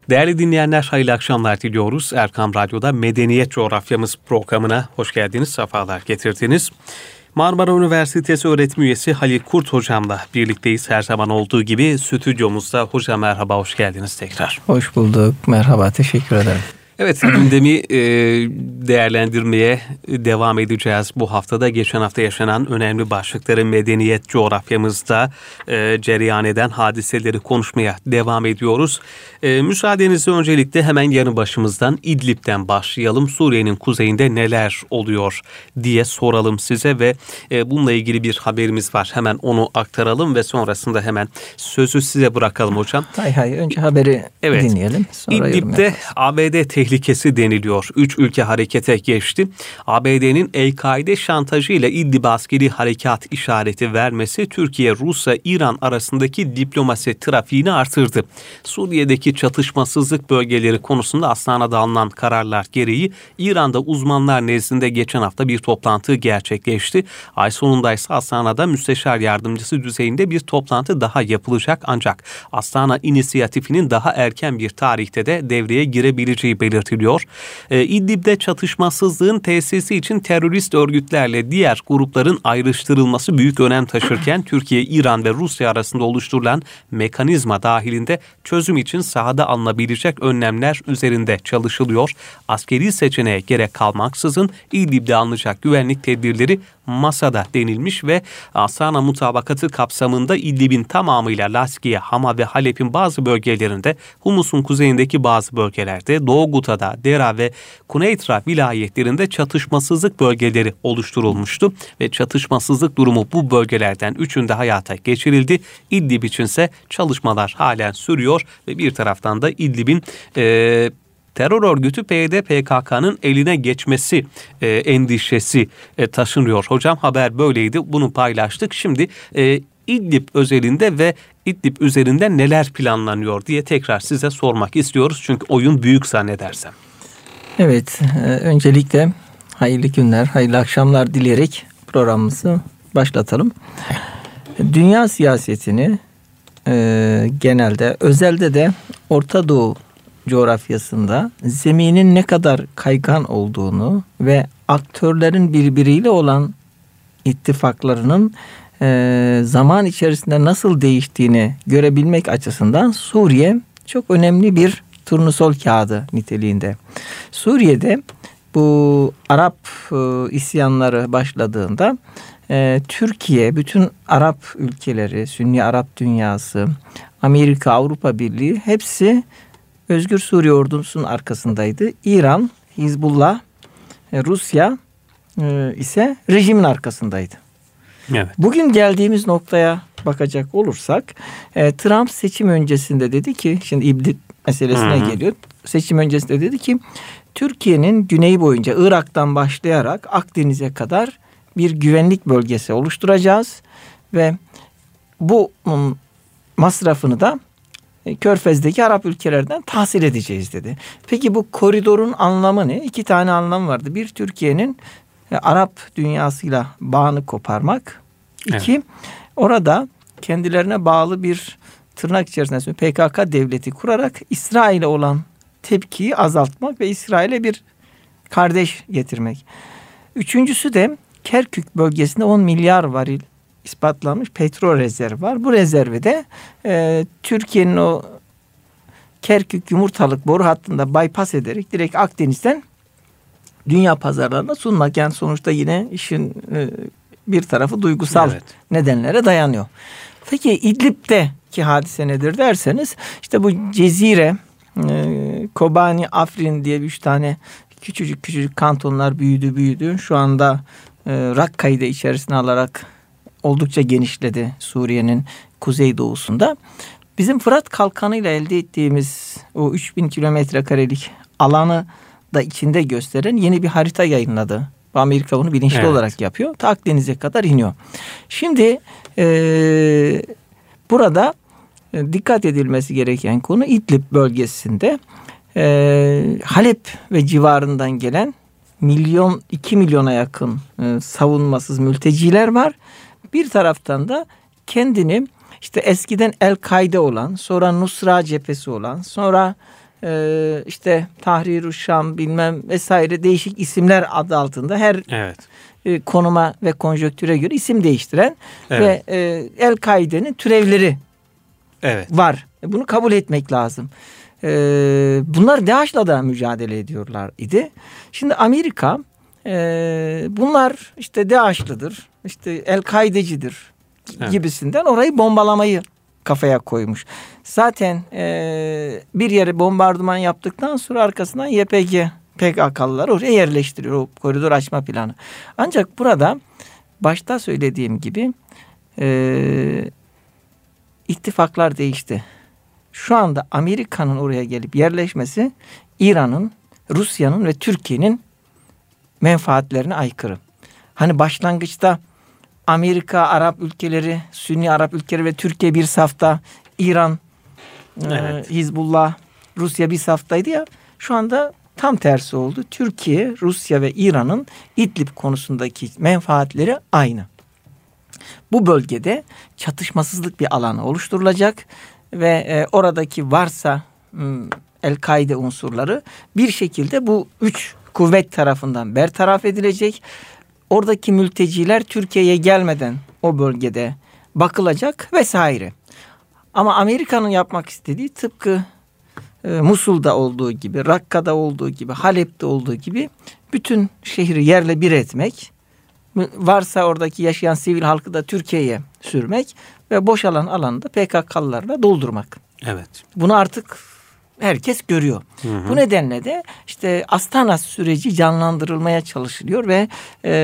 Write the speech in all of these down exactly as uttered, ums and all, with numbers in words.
Değerli dinleyenler, hayırlı akşamlar diliyoruz. Erkam Radyo'da Medeniyet Coğrafyamız programına hoş geldiniz, sefalar getirdiniz. Marmara Üniversitesi öğretim üyesi Halil Kurt hocamla birlikteyiz. Her zaman olduğu gibi stüdyomuzda. Hocam merhaba, hoş geldiniz tekrar. Hoş bulduk, merhaba, teşekkür ederim. Evet, gündemi e, değerlendirmeye devam edeceğiz bu haftada. Geçen hafta yaşanan önemli başlıkları medeniyet coğrafyamızda e, cereyan eden hadiseleri konuşmaya devam ediyoruz. E, müsaadenizle öncelikle hemen yanı başımızdan İdlib'den başlayalım. Suriye'nin kuzeyinde neler oluyor diye soralım size ve e, bununla ilgili bir haberimiz var. Hemen onu aktaralım ve sonrasında hemen sözü size bırakalım hocam. Hay hay, önce haberi evet. dinleyelim. Sonra İdlib'de A B D tehlikesi deniliyor. Üç ülke harekete geçti. A B D'nin El-Kaide şantajıyla İdlib askeri harekat işareti vermesi Türkiye, Rusya, İran arasındaki diplomasi trafiğini artırdı. Suriye'deki çatışmasızlık bölgeleri konusunda Astana'da alınan kararlar gereği İran'da uzmanlar nezdinde geçen hafta bir toplantı gerçekleşti. Ay sonunda ise Astana'da müsteşar yardımcısı düzeyinde bir toplantı daha yapılacak, ancak Astana inisiyatifinin daha erken bir tarihte de devreye girebileceği belirtiliyor. Ee, İdlib'de çatışmasızlığın tesisi için terörist örgütlerle diğer grupların ayrıştırılması büyük önem taşırken Türkiye, İran ve Rusya arasında oluşturulan mekanizma dahilinde çözüm için sahada alınabilecek önlemler üzerinde çalışılıyor. Askeri seçeneğe gerek kalmaksızın İdlib'de alınacak güvenlik tedbirleri masada denilmiş ve Astana mutabakatı kapsamında İdlib'in tamamıyla Laskiye, Hama ve Halep'in bazı bölgelerinde, Humus'un kuzeyindeki bazı bölgelerde, Doğu Guta'da, Dera ve Kuneytra vilayetlerinde çatışmasızlık bölgeleri oluşturulmuştu ve çatışmasızlık durumu bu bölgelerden üçünde hayata geçirildi. İdlib içinse çalışmalar halen sürüyor ve bir taraftan da İdlib'in e, terör örgütü P Y D P K K'nın eline geçmesi e, endişesi e, taşınıyor. Hocam haber böyleydi, bunu paylaştık. Şimdi e, İdlib özelinde ve İdlib üzerinde neler planlanıyor diye tekrar size sormak istiyoruz. Çünkü oyun büyük zannedersem. Evet, e, öncelikle hayırlı günler, hayırlı akşamlar dileyerek programımızı başlatalım. Dünya siyasetini e, genelde, özelde de Orta Doğu coğrafyasında zeminin ne kadar kaygan olduğunu ve aktörlerin birbiriyle olan ittifaklarının e, zaman içerisinde nasıl değiştiğini görebilmek açısından Suriye çok önemli bir turnusol kağıdı niteliğinde. Suriye'de bu Arap e, isyanları başladığında e, Türkiye, bütün Arap ülkeleri, Sünni Arap dünyası, Amerika, Avrupa Birliği hepsi Özgür Suriye ordusunun arkasındaydı. İran, Hizbullah, Rusya e, ise rejimin arkasındaydı. Evet. Bugün geldiğimiz noktaya bakacak olursak e, Trump seçim öncesinde dedi ki, şimdi İdlib meselesine Hı-hı. geliyor. Seçim öncesinde dedi ki Türkiye'nin güneyi boyunca Irak'tan başlayarak Akdeniz'e kadar bir güvenlik bölgesi oluşturacağız ve bu masrafını da Körfez'deki Arap ülkelerden tahsil edeceğiz dedi. Peki bu koridorun anlamı ne? İki tane anlam vardı. Bir, Türkiye'nin Arap dünyasıyla bağını koparmak. İki, evet. orada kendilerine bağlı bir tırnak içerisinde P K K devleti kurarak İsrail'e olan tepkiyi azaltmak ve İsrail'e bir kardeş getirmek. Üçüncüsü de Kerkük bölgesinde on milyar varil ispatlanmış petrol rezervi var. Bu rezervi de e, Türkiye'nin o Kerkük yumurtalık boru hattında bypass ederek direkt Akdeniz'den dünya pazarlarına sunmak. Yani sonuçta yine işin e, bir tarafı duygusal evet. nedenlere dayanıyor. Peki İdlib'deki hadise nedir derseniz, işte bu Cezire, e, Kobani, Afrin diye üç tane küçücük küçücük kantonlar büyüdü büyüdü. Şu anda e, Rakka'yı da içerisine alarak oldukça genişledi Suriye'nin kuzeydoğusunda. Bizim Fırat Kalkanı ile elde ettiğimiz o üç bin kilometre karelik alanı da içinde gösteren yeni bir harita yayınladı. Amerika bunu bilinçli evet. olarak yapıyor. Ta Akdeniz'e kadar iniyor. Şimdi e, burada e, dikkat edilmesi gereken konu İdlib bölgesinde e, Halep ve civarından gelen milyon, iki milyona yakın e, savunmasız mülteciler var. Bir taraftan da kendini işte eskiden El-Kaide olan, sonra Nusra cephesi olan, sonra e, işte Tahrir-ü Şam bilmem vesaire değişik isimler adı altında her evet. e, konuma ve konjonktüre göre isim değiştiren evet. ve e, El-Kaide'nin türevleri evet. var. Bunu kabul etmek lazım. E, bunlar DAEŞ'la da mücadele ediyorlar idi. Şimdi Amerika e, bunlar işte DAEŞ'lıdır, işte El-Kaidecidir evet. gibisinden orayı bombalamayı kafaya koymuş. Zaten e, bir yere bombardıman yaptıktan sonra arkasından Y P G P K K'lıları oraya yerleştiriyor. O koridor açma planı. Ancak burada başta söylediğim gibi e, ittifaklar değişti. Şu anda Amerika'nın oraya gelip yerleşmesi İran'ın, Rusya'nın ve Türkiye'nin menfaatlerine aykırı. Hani başlangıçta Amerika, Arap ülkeleri, Sünni Arap ülkeleri ve Türkiye bir safta, İran, evet. e, Hizbullah, Rusya bir saftaydı ya. Şu anda tam tersi oldu. Türkiye, Rusya ve İran'ın İdlib konusundaki menfaatleri aynı. Bu bölgede çatışmasızlık bir alanı oluşturulacak ve e, oradaki varsa m, El-Kaide unsurları bir şekilde bu üç kuvvet tarafından bertaraf edilecek. Oradaki mülteciler Türkiye'ye gelmeden o bölgede bakılacak vesaire. Ama Amerika'nın yapmak istediği tıpkı e, Musul'da olduğu gibi, Rakka'da olduğu gibi, Halep'te olduğu gibi bütün şehri yerle bir etmek, varsa oradaki yaşayan sivil halkı da Türkiye'ye sürmek ve boşalan alanı da P K K'lılarla doldurmak. Evet. Bunu artık herkes görüyor. Hı hı. Bu nedenle de işte Astana süreci canlandırılmaya çalışılıyor ve e,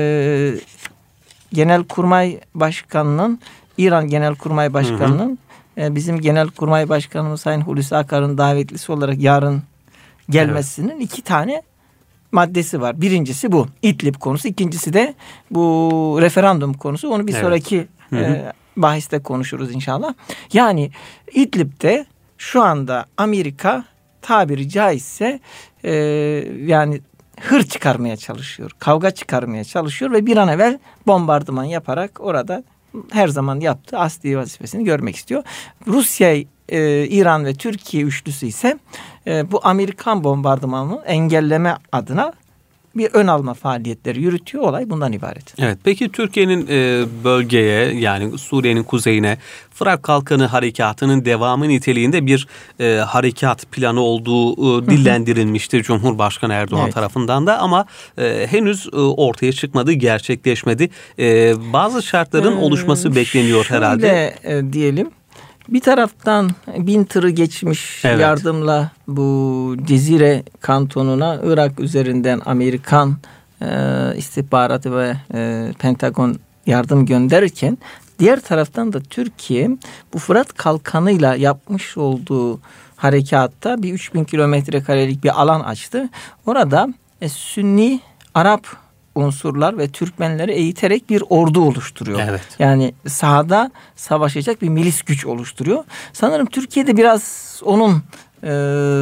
Genelkurmay Başkanı'nın, İran Genelkurmay Başkanı'nın hı hı. E, bizim Genelkurmay Başkanımız Sayın Hulusi Akar'ın davetlisi olarak yarın gelmesinin evet. iki tane maddesi var. Birincisi bu İdlib konusu. İkincisi de bu referandum konusu. Onu bir evet. sonraki hı hı. E, bahiste konuşuruz inşallah. Yani İdlib'de şu anda Amerika tabiri caizse e, yani hır çıkarmaya çalışıyor. Kavga çıkarmaya çalışıyor ve bir an evvel bombardıman yaparak orada her zaman yaptığı asli vazifesini görmek istiyor. Rusya, e, İran ve Türkiye üçlüsü ise e, bu Amerikan bombardımanını engelleme adına bir ön alma faaliyetleri yürütüyor. Olay bundan ibaret. Evet. Peki Türkiye'nin e, bölgeye yani Suriye'nin kuzeyine Fırat Kalkanı harekatının devamı niteliğinde bir e, harekat planı olduğu e, dillendirilmişti Cumhurbaşkanı Erdoğan evet. tarafından da ama e, henüz e, ortaya çıkmadı, gerçekleşmedi. E, bazı şartların ee, oluşması bekleniyor şöyle herhalde. E, diyelim. Bir taraftan bin tırı geçmiş evet. yardımla bu Cezire kantonuna Irak üzerinden Amerikan e, istihbaratı ve e, Pentagon yardım gönderirken diğer taraftan da Türkiye bu Fırat Kalkanı'yla yapmış olduğu harekatta bir üç bin kilometre karelik bir alan açtı. Orada e, Sünni Arap unsurlar ve Türkmenleri eğiterek bir ordu oluşturuyor. Evet. Yani sahada savaşacak bir milis güç oluşturuyor. Sanırım Türkiye'de biraz onun e,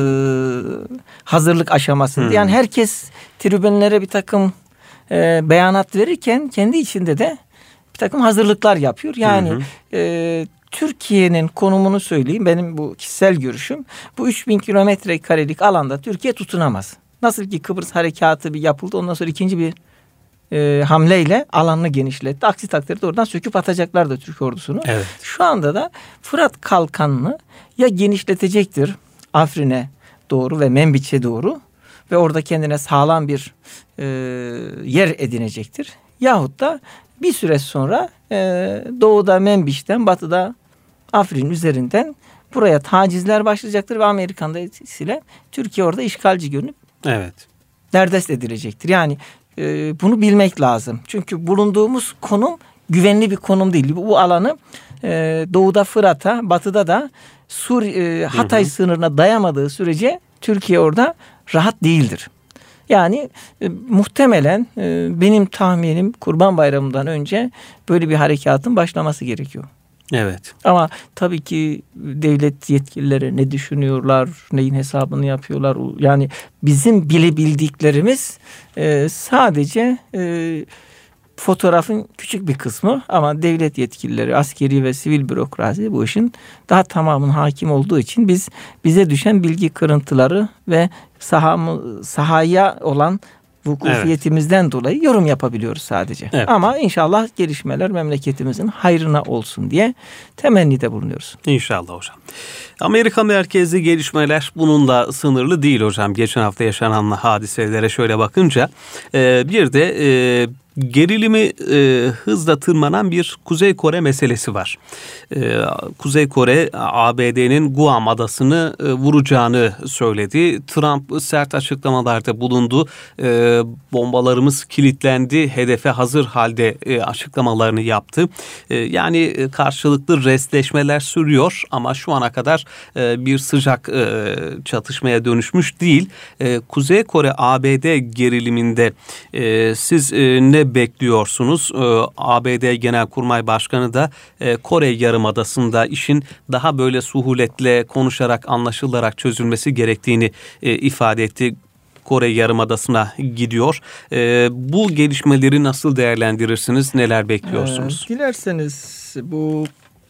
hazırlık aşamasında. Hmm. Yani herkes tribünlere bir takım e, beyanat verirken kendi içinde de bir takım hazırlıklar yapıyor. Yani hmm. e, Türkiye'nin konumunu söyleyeyim. Benim bu kişisel görüşüm. Bu üç bin kilometre karelik alanda Türkiye tutunamaz. Nasıl ki Kıbrıs harekatı bir yapıldı. Ondan sonra ikinci bir E, hamleyle alanını genişletti. Aksi takdirde oradan söküp atacaklardı Türk ordusunu. Evet. Şu anda da Fırat Kalkanı'nı ya genişletecektir Afrin'e doğru ve Menbiç'e doğru ve orada kendine sağlam bir e, yer edinecektir. Yahut da bir süre sonra e, doğuda Menbiç'ten batıda Afrin üzerinden buraya tacizler başlayacaktır ve Amerikan da etkisiyle Türkiye orada işgalci görünüp evet. derdest edilecektir. Yani bunu bilmek lazım. Çünkü bulunduğumuz konum güvenli bir konum değil. Bu alanı doğuda Fırat'a, batıda da Sur Hatay hı hı. sınırına dayamadığı sürece Türkiye orada rahat değildir. Yani e, muhtemelen e, benim tahminim Kurban Bayramı'ndan önce böyle bir harekatın başlaması gerekiyor. Evet. Ama tabii ki devlet yetkilileri ne düşünüyorlar, neyin hesabını yapıyorlar. Yani bizim bilebildiklerimiz e, sadece e, fotoğrafın küçük bir kısmı ama devlet yetkilileri, askeri ve sivil bürokrasi bu işin daha tamamının hakim olduğu için biz bize düşen bilgi kırıntıları ve sahamı, sahaya olan vukufiyetimizden evet. dolayı yorum yapabiliyoruz sadece. Evet. Ama inşallah gelişmeler memleketimizin hayrına olsun diye temennide bulunuyoruz. İnşallah hocam. Amerika merkezli gelişmeler bununla sınırlı değil hocam. Geçen hafta yaşanan hadiselere şöyle bakınca bir de gerilimi e, hızla tırmanan bir Kuzey Kore meselesi var. E, Kuzey Kore A B D'nin Guam adasını e, vuracağını söyledi. Trump sert açıklamalarda bulundu. E, bombalarımız kilitlendi, hedefe hazır halde e, açıklamalarını yaptı. E, yani e, karşılıklı restleşmeler sürüyor ama şu ana kadar e, bir sıcak e, çatışmaya dönüşmüş değil. E, Kuzey Kore A B D geriliminde e, siz e, ne bekliyorsunuz? Ee, A B D Genelkurmay Başkanı da e, Kore Yarımadası'nda işin daha böyle suhuletle konuşarak anlaşılarak çözülmesi gerektiğini e, ifade etti. Kore Yarımadası'na gidiyor. E, bu gelişmeleri nasıl değerlendirirsiniz? Neler bekliyorsunuz? Ee, dilerseniz bu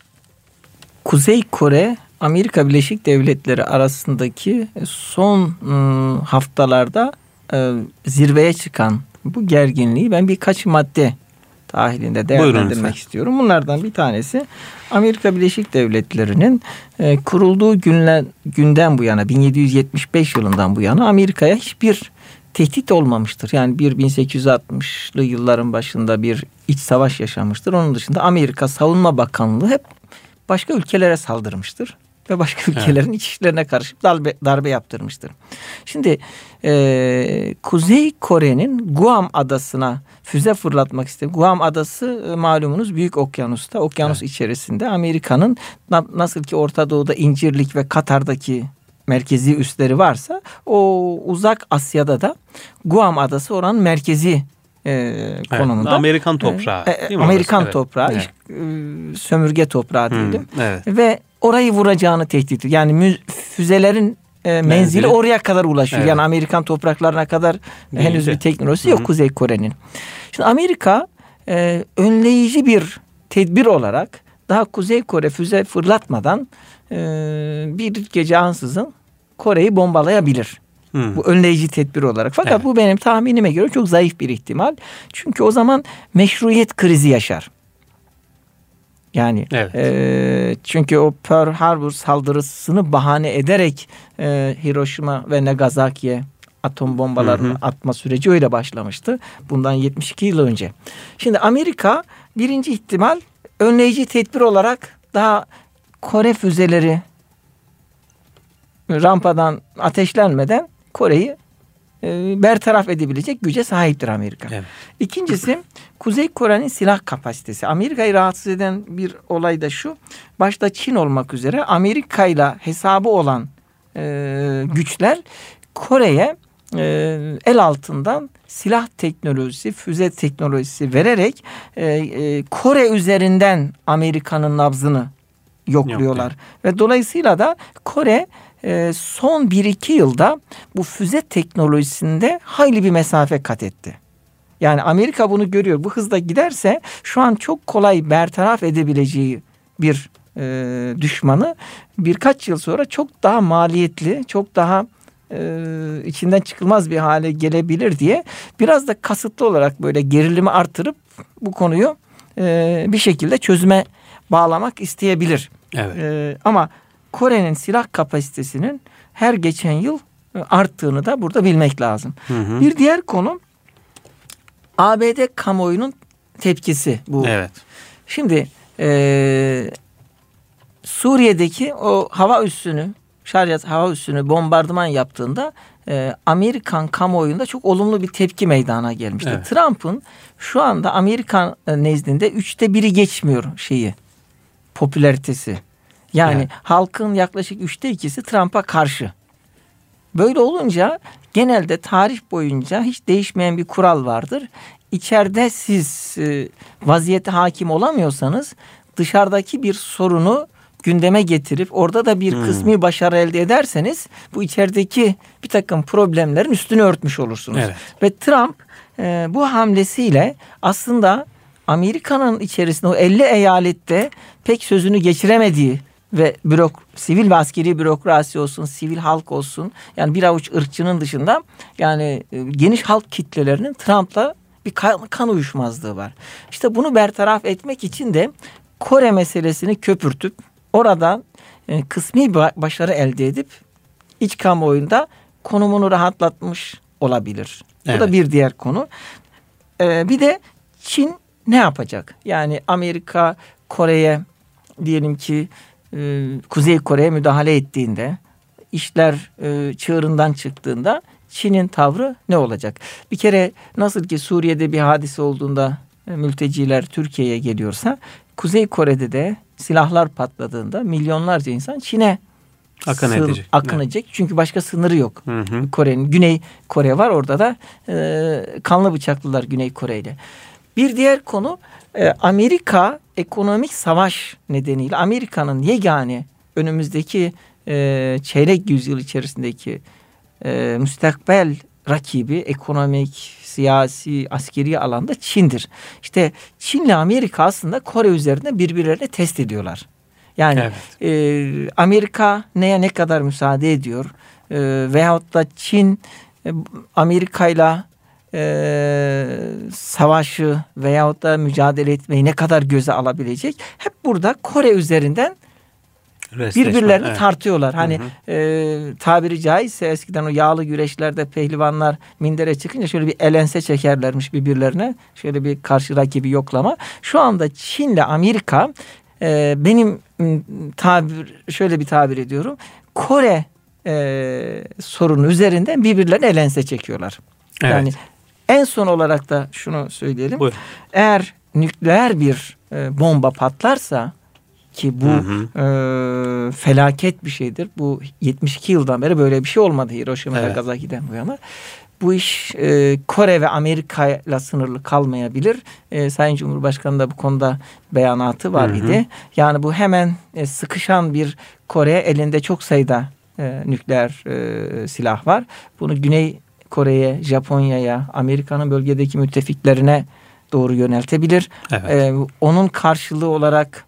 Kuzey Kore Amerika Birleşik Devletleri arasındaki son ıı, haftalarda ıı, zirveye çıkan bu gerginliği ben birkaç madde dahilinde değerlendirmek istiyorum. Bunlardan bir tanesi Amerika Birleşik Devletleri'nin e, kurulduğu günler, günden bu yana bin yedi yüz yetmiş beş yılından bu yana Amerika'ya hiçbir tehdit olmamıştır. Yani bir bin sekiz yüz altmışlı yılların başında bir iç savaş yaşamıştır. Onun dışında Amerika Savunma Bakanlığı hep başka ülkelere saldırmıştır. Ve başka ülkelerin evet. iç işlerine karışıp darbe, darbe yaptırmıştır. Şimdi e, Kuzey Kore'nin Guam adasına füze fırlatmak istedi. Guam adası e, malumunuz Büyük Okyanus'ta, okyanus evet. içerisinde Amerika'nın na, nasıl ki Orta Doğu'da İncirlik ve Katar'daki merkezi üsleri varsa o uzak Asya'da da Guam adası oranın merkezi e, konumunda. Evet, Amerikan toprağı. E, Amerikan evet. toprağı, evet. e, sömürge toprağı diyelim. Hmm, evet. Ve orayı vuracağını tehdit ediyor. Yani mü, füzelerin e, menzili, menzili oraya kadar ulaşıyor. Evet. Yani Amerikan topraklarına kadar Değil henüz de. bir teknolojisi yok Hı-hı. Kuzey Kore'nin. Şimdi Amerika e, önleyici bir tedbir olarak daha Kuzey Kore füze fırlatmadan e, bir gece ansızın Kore'yi bombalayabilir. Hmm. Bu önleyici tedbir olarak. Fakat evet. bu benim tahminime göre çok zayıf bir ihtimal. Çünkü o zaman meşruiyet krizi yaşar. Yani evet. e, çünkü o Pearl Harbor saldırısını bahane ederek e, Hiroşima ve Nagasaki'ye atom bombalarını hı hı. atma süreci öyle başlamıştı. Bundan yetmiş iki yıl önce. Şimdi Amerika birinci ihtimal önleyici tedbir olarak daha Kore füzeleri rampadan ateşlenmeden Kore'yi e, bertaraf edebilecek güce sahiptir Amerika. Evet. İkincisi Kuzey Kore'nin silah kapasitesi. Amerika'yı rahatsız eden bir olay da şu. Başta Çin olmak üzere Amerika'yla hesabı olan e, güçler Kore'ye e, el altından silah teknolojisi, füze teknolojisi vererek e, e, Kore üzerinden Amerika'nın nabzını yokluyorlar. Yok, ve dolayısıyla da Kore e, son bir iki yılda bu füze teknolojisinde hayli bir mesafe kat etti. Yani Amerika bunu görüyor. Bu hızda giderse şu an çok kolay bertaraf edebileceği bir e, düşmanı birkaç yıl sonra çok daha maliyetli, çok daha e, içinden çıkılmaz bir hale gelebilir diye biraz da kasıtlı olarak böyle gerilimi artırıp bu konuyu e, bir şekilde çözüme bağlamak isteyebilir. Evet. E, ama Kore'nin silah kapasitesinin her geçen yıl arttığını da burada bilmek lazım. Hı hı. Bir diğer konu A B D kamuoyunun tepkisi bu. Evet. Şimdi e, Suriye'deki o hava üssünü, Şarjat hava üssünü bombardıman yaptığında e, Amerikan kamuoyunda çok olumlu bir tepki meydana gelmişti. Evet. Trump'ın şu anda Amerikan nezdinde üçte biri geçmiyor şeyi, popülaritesi. Yani evet. halkın yaklaşık üçte ikisi Trump'a karşı. Böyle olunca genelde tarih boyunca hiç değişmeyen bir kural vardır. İçeride siz e, vaziyete hakim olamıyorsanız dışarıdaki bir sorunu gündeme getirip orada da bir hmm. kısmi başarı elde ederseniz bu içerideki bir takım problemlerin üstünü örtmüş olursunuz. Evet. Ve Trump e, bu hamlesiyle aslında Amerika'nın içerisinde o elli eyalette pek sözünü geçiremediği ve bürok, sivil ve askeri bürokrasi olsun, sivil halk olsun, yani bir avuç ırkçının dışında yani e, geniş halk kitlelerinin Trump'la bir kan, kan uyuşmazlığı var. İşte bunu bertaraf etmek için de Kore meselesini köpürtüp oradan e, kısmi bir başarı elde edip iç kamuoyunda konumunu rahatlatmış olabilir. Evet. Bu da bir diğer konu. Ee, bir de Çin ne yapacak? Yani Amerika Kore'ye diyelim ki e, Kuzey Kore'ye müdahale ettiğinde, işler e, çığırından çıktığında Çin'in tavrı ne olacak? Bir kere nasıl ki Suriye'de bir hadise olduğunda e, mülteciler Türkiye'ye geliyorsa, Kuzey Kore'de de silahlar patladığında milyonlarca insan Çin'e Akın sığ, edecek. akınacak. Evet. Çünkü başka sınırı yok. Hı hı. Kore'nin Güney Kore var. Orada da e, kanlı bıçaklılar Güney Kore ile. Bir diğer konu e, Amerika ekonomik savaş nedeniyle Amerika'nın yegane önümüzdeki e, çeyrek yüzyıl içerisindeki e, müstakbel rakibi ekonomik, siyasi, askeri alanda Çin'dir. İşte Çin'le Amerika aslında Kore üzerinde birbirlerini test ediyorlar. Yani evet. e, Amerika neye ne kadar müsaade ediyor e, veyahut da Çin e, Amerika'yla e, savaşı veyahut da mücadele etmeyi ne kadar göze alabilecek? Hep burada Kore üzerinden Restleşme, birbirlerini evet. tartıyorlar. Hani hı hı. E, tabiri caizse eskiden o yağlı güreşlerde pehlivanlar mindere çıkınca şöyle bir elense çekerlermiş birbirlerine. Şöyle bir karşı rakibi yoklama. Şu anda Çin'le Amerika e, benim tabir şöyle bir tabir ediyorum. Kore e, sorunu üzerinden birbirlerine elense çekiyorlar. Evet. Yani en son olarak da şunu söyleyelim. Buyurun. Eğer nükleer bir e, bomba patlarsa ki bu hı hı. E, felaket bir şeydir. Bu yetmiş iki yıldan beri böyle bir şey olmadı Hiroşima ve evet. Nagasaki'den bu yana. Bu iş e, Kore ve Amerika ile sınırlı kalmayabilir. E, Sayın Cumhurbaşkanı da bu konuda beyanatı var idi. Hı hı. Yani bu hemen e, sıkışan bir Kore, elinde çok sayıda e, nükleer e, silah var. Bunu Güney Kore'ye, Japonya'ya, Amerika'nın bölgedeki müttefiklerine doğru yöneltebilir. Evet. E, onun karşılığı olarak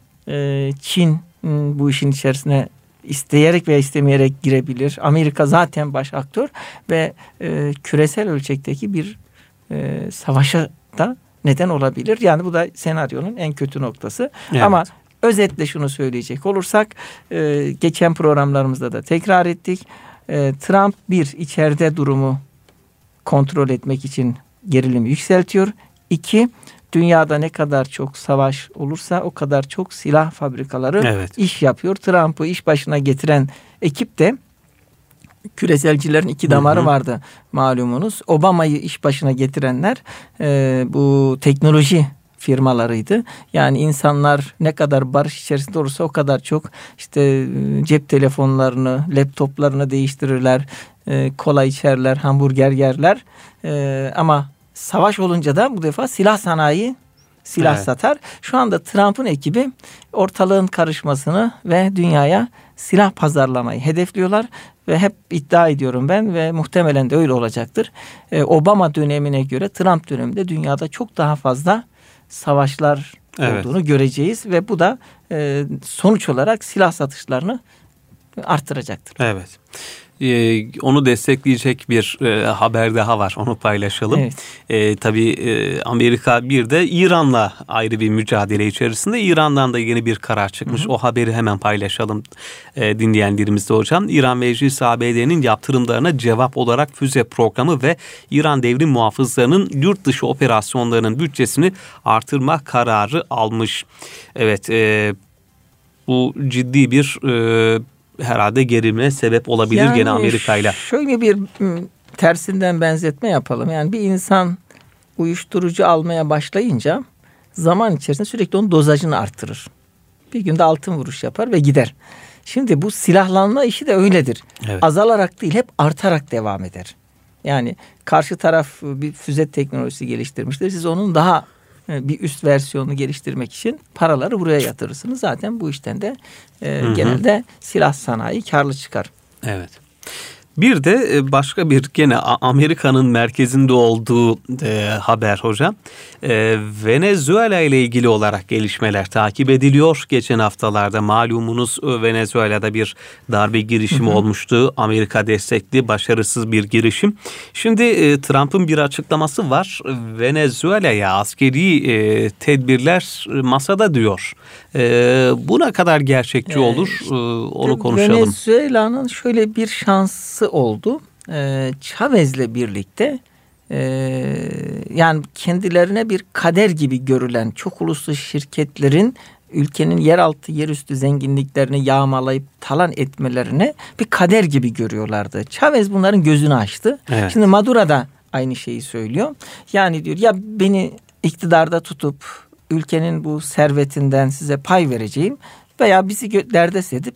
e, Çin m, bu işin içerisine isteyerek veya istemeyerek girebilir. Amerika zaten baş aktör ve e, küresel ölçekteki bir e, savaşa da neden olabilir. Yani bu da senaryonun en kötü noktası. Evet. Ama özetle şunu söyleyecek olursak e, geçen programlarımızda da tekrar ettik. E, Trump bir içeride durumu kontrol etmek için gerilimi yükseltiyor. İki, dünyada ne kadar çok savaş olursa o kadar çok silah fabrikaları evet. iş yapıyor. Trump'ı iş başına getiren ekip de küreselcilerin iki damarı hı hı. vardı malumunuz. Obama'yı iş başına getirenler e, bu teknoloji firmalarıydı. Yani insanlar ne kadar barış içerisinde olursa o kadar çok işte cep telefonlarını, laptoplarını değiştirirler, e, kola içerler, hamburger yerler. E, ama savaş olunca da bu defa silah sanayi silah evet. satar. Şu anda Trump'ın ekibi ortalığın karışmasını ve dünyaya silah pazarlamayı hedefliyorlar. Ve hep iddia ediyorum ben ve muhtemelen de öyle olacaktır. Ee, Obama dönemine göre Trump döneminde dünyada çok daha fazla savaşlar evet. olduğunu göreceğiz. Ve bu da e, sonuç olarak silah satışlarını artıracaktır. Evet. Ee, onu destekleyecek bir e, haber daha var. Onu paylaşalım. Evet. E, tabii e, Amerika bir de İran'la ayrı bir mücadele içerisinde. İran'dan da yeni bir karar çıkmış. Hı hı. O haberi hemen paylaşalım e, dinleyenlerimizle hocam. İran Meclisi A B D'nin yaptırımlarına cevap olarak füze programı ve İran devrim muhafızlarının yurt dışı operasyonlarının bütçesini artırma kararı almış. Evet, e, bu ciddi bir e, herhalde gerilime sebep olabilir yani gene Amerika'yla. Şöyle bir tersinden benzetme yapalım. Yani bir insan uyuşturucu almaya başlayınca zaman içerisinde sürekli onun dozajını artırır. Bir günde altın vuruş yapar ve gider. Şimdi bu silahlanma işi de öyledir. Evet. Azalarak değil, hep artarak devam eder. Yani karşı taraf bir füze teknolojisi geliştirmiştir. Siz onun daha bir üst versiyonunu geliştirmek için paraları buraya yatırırsınız. Zaten bu işten de e, genelde silah sanayi karlı çıkar. Evet. Bir de başka bir gene Amerika'nın merkezinde olduğu e, haber hocam. E, Venezuela ile ilgili olarak gelişmeler takip ediliyor. Geçen haftalarda malumunuz Venezuela'da bir darbe girişimi hı hı. olmuştu. Amerika destekli başarısız bir girişim. Şimdi e, Trump'ın bir açıklaması var. Venezuela'ya askeri e, tedbirler masada diyor. E, buna kadar gerçekçi olur e, onu konuşalım. Venezuela'nın şöyle bir şansı oldu. Ee, Chavez'le birlikte e, yani kendilerine bir kader gibi görülen çok uluslu şirketlerin ülkenin yeraltı yerüstü zenginliklerini yağmalayıp talan etmelerini bir kader gibi görüyorlardı. Chavez bunların gözünü açtı. Evet. Şimdi Maduro da aynı şeyi söylüyor. Yani diyor ya beni iktidarda tutup ülkenin bu servetinden size pay vereceğim veya bizi derdest edip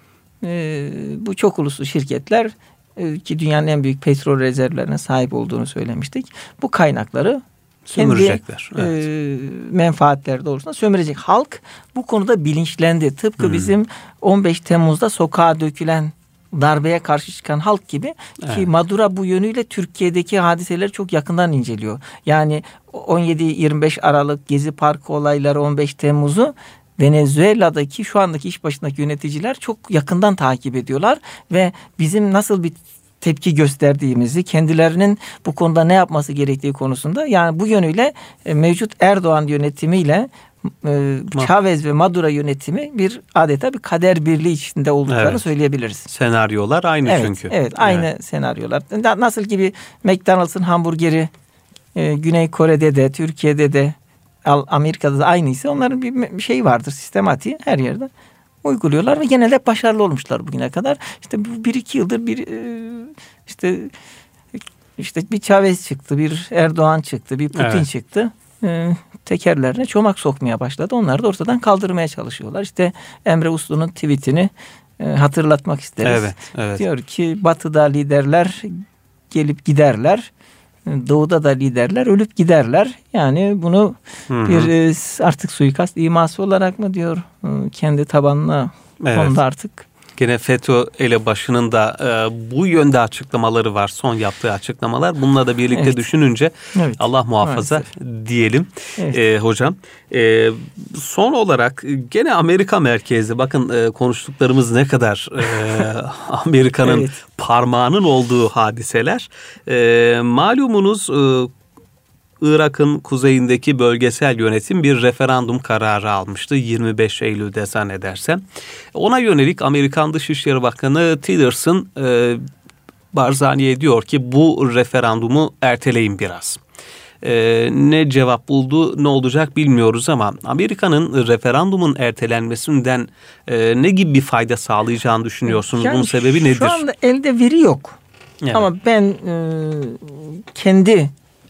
e, bu çok uluslu şirketler ki dünyanın en büyük petrol rezervlerine sahip olduğunu söylemiştik. Bu kaynakları sömürecekler. Kendi evet. e, menfaatleri doğrultusunda sömürecek. Halk bu konuda bilinçlendi. Tıpkı hmm. bizim on beş Temmuz'da sokağa dökülen darbeye karşı çıkan halk gibi evet. ki Maduro bu yönüyle Türkiye'deki hadiseleri çok yakından inceliyor. Yani on yedi yirmi beş Aralık Gezi Parkı olayları, on beş Temmuz'u Venezuela'daki şu andaki iş başındaki yöneticiler çok yakından takip ediyorlar ve bizim nasıl bir tepki gösterdiğimizi, kendilerinin bu konuda ne yapması gerektiği konusunda yani bu yönüyle mevcut Erdoğan yönetimiyle e, Chavez ve Maduro yönetimi bir adeta bir kader birliği içinde olduklarını evet. söyleyebiliriz. Senaryolar aynı evet, çünkü. Evet, aynı evet. senaryolar. Nasıl gibi McDonald's'ın hamburgeri e, Güney Kore'de de, Türkiye'de de, Amerika'da da aynıysa onların bir şey vardır, sistematiği her yerde uyguluyorlar ve genelde başarılı olmuşlar bugüne kadar. İşte bu bir iki yıldır bir işte işte bir Chavez çıktı, bir Erdoğan çıktı, bir Putin evet. çıktı. Tekerlerine çomak sokmaya başladı. Onları da ortadan kaldırmaya çalışıyorlar. İşte Emre Uslu'nun tweetini hatırlatmak isteriz. Evet, evet. Diyor ki Batı'da liderler gelip giderler. Doğu'da da liderler ölüp giderler. Yani bunu Hı-hı. bir artık suikast iması olarak mı diyor kendi tabanına evet. onda artık. Gene FETÖ elebaşının da e, bu yönde açıklamaları var. Son yaptığı açıklamalar. Bununla da birlikte evet. düşününce evet. Allah muhafaza Maalesef. diyelim evet. e, hocam. E, son olarak gene Amerika merkezli. Bakın e, konuştuklarımız ne kadar e, Amerika'nın evet. parmağının olduğu hadiseler. E, malumunuz e, Irak'ın kuzeyindeki bölgesel yönetim bir referandum kararı almıştı. yirmi beş Eylül'de zannedersem. Ona yönelik Amerikan Dışişleri Bakanı Tillerson e, Barzani'ye diyor ki bu referandumu erteleyin biraz. E, ne cevap buldu, ne olacak bilmiyoruz ama Amerika'nın referandumun ertelenmesinden e, ne gibi bir fayda sağlayacağını düşünüyorsunuz? Yani bunun sebebi nedir? Şu anda elde veri yok. Evet. Ama ben e, kendi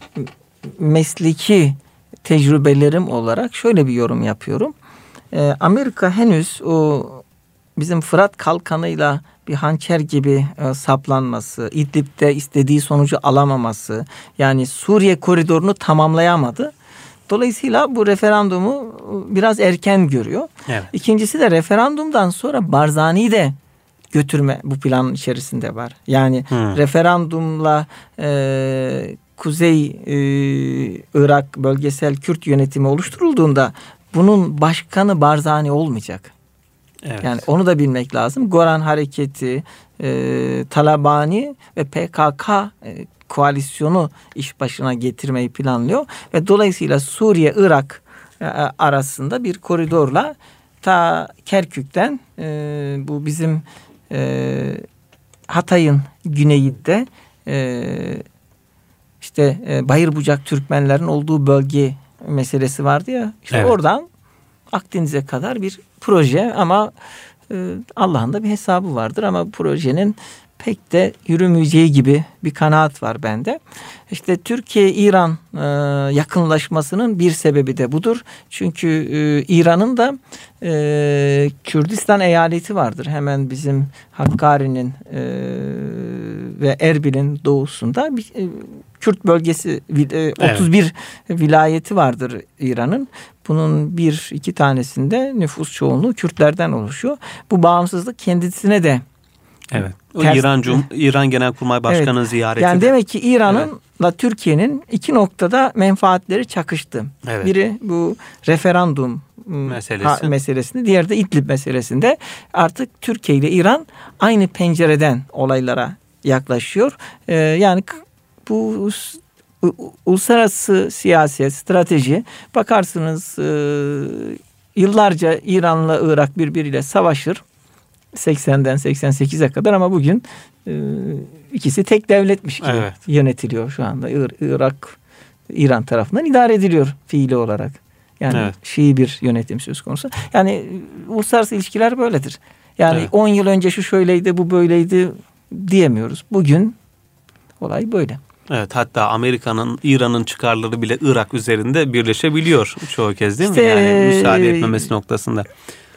mesleki tecrübelerim olarak şöyle bir yorum yapıyorum. Ee, Amerika henüz o bizim Fırat Kalkanı'yla bir hançer gibi e, saplanması, İdlib'de istediği sonucu alamaması, yani Suriye koridorunu tamamlayamadı. Dolayısıyla bu referandumu biraz erken görüyor. Evet. İkincisi de referandumdan sonra Barzani'yi de götürme bu planın içerisinde var. Yani hmm. referandumla e, Kuzey e, Irak bölgesel Kürt yönetimi oluşturulduğunda bunun başkanı Barzani olmayacak. Evet. Yani onu da bilmek lazım. Goran Hareketi, e, Talabani ve P K K e, koalisyonu iş başına getirmeyi planlıyor ve dolayısıyla Suriye-Irak e, arasında bir koridorla ta Kerkük'ten e, bu bizim e, Hatay'ın güneyinde e, İşte e, Bayırbucak Türkmenlerin olduğu bölge meselesi vardı ya. İşte evet. oradan Akdeniz'e kadar bir proje ama e, Allah'ın da bir hesabı vardır ama projenin pek de yürümeyeceği gibi bir kanaat var bende. İşte Türkiye-İran e, yakınlaşmasının bir sebebi de budur. Çünkü e, İran'ın da e, Kürdistan eyaleti vardır. Hemen bizim Hakkari'nin e, ve Erbil'in doğusunda bir e, Kürt bölgesi e, otuz bir evet. vilayeti vardır İran'ın. Bunun bir iki tanesinde nüfus çoğunluğu Kürtlerden oluşuyor. Bu bağımsızlık kendisine de Evet. O Ters, İran Cum İran Genelkurmay Başkanı'nın evet. ziyareti. Yani de. demek ki İran'ınla evet. Türkiye'nin iki noktada menfaatleri çakıştı. Evet. Biri bu referandum meselesi. Ha, meselesinde, diğeri de İdlib meselesinde. Artık Türkiye ile İran aynı pencereden olaylara yaklaşıyor. Ee, yani bu uluslararası siyaset, strateji, bakarsınız e, yıllarca İran'la Irak birbiriyle savaşır. seksenden seksen sekize kadar ama bugün e, ikisi tek devletmiş gibi evet. yönetiliyor şu anda. Irak, İran tarafından idare ediliyor fiili olarak. Yani evet. Şii bir yönetim söz konusu. Yani uluslararası ilişkiler böyledir. Yani on evet. yıl önce şu şöyleydi, bu böyleydi diyemiyoruz. Bugün olay böyle. Evet, hatta Amerika'nın, İran'ın çıkarları bile Irak üzerinde birleşebiliyor çoğu kez, değil işte, mi? Yani müsaade etmemesi noktasında.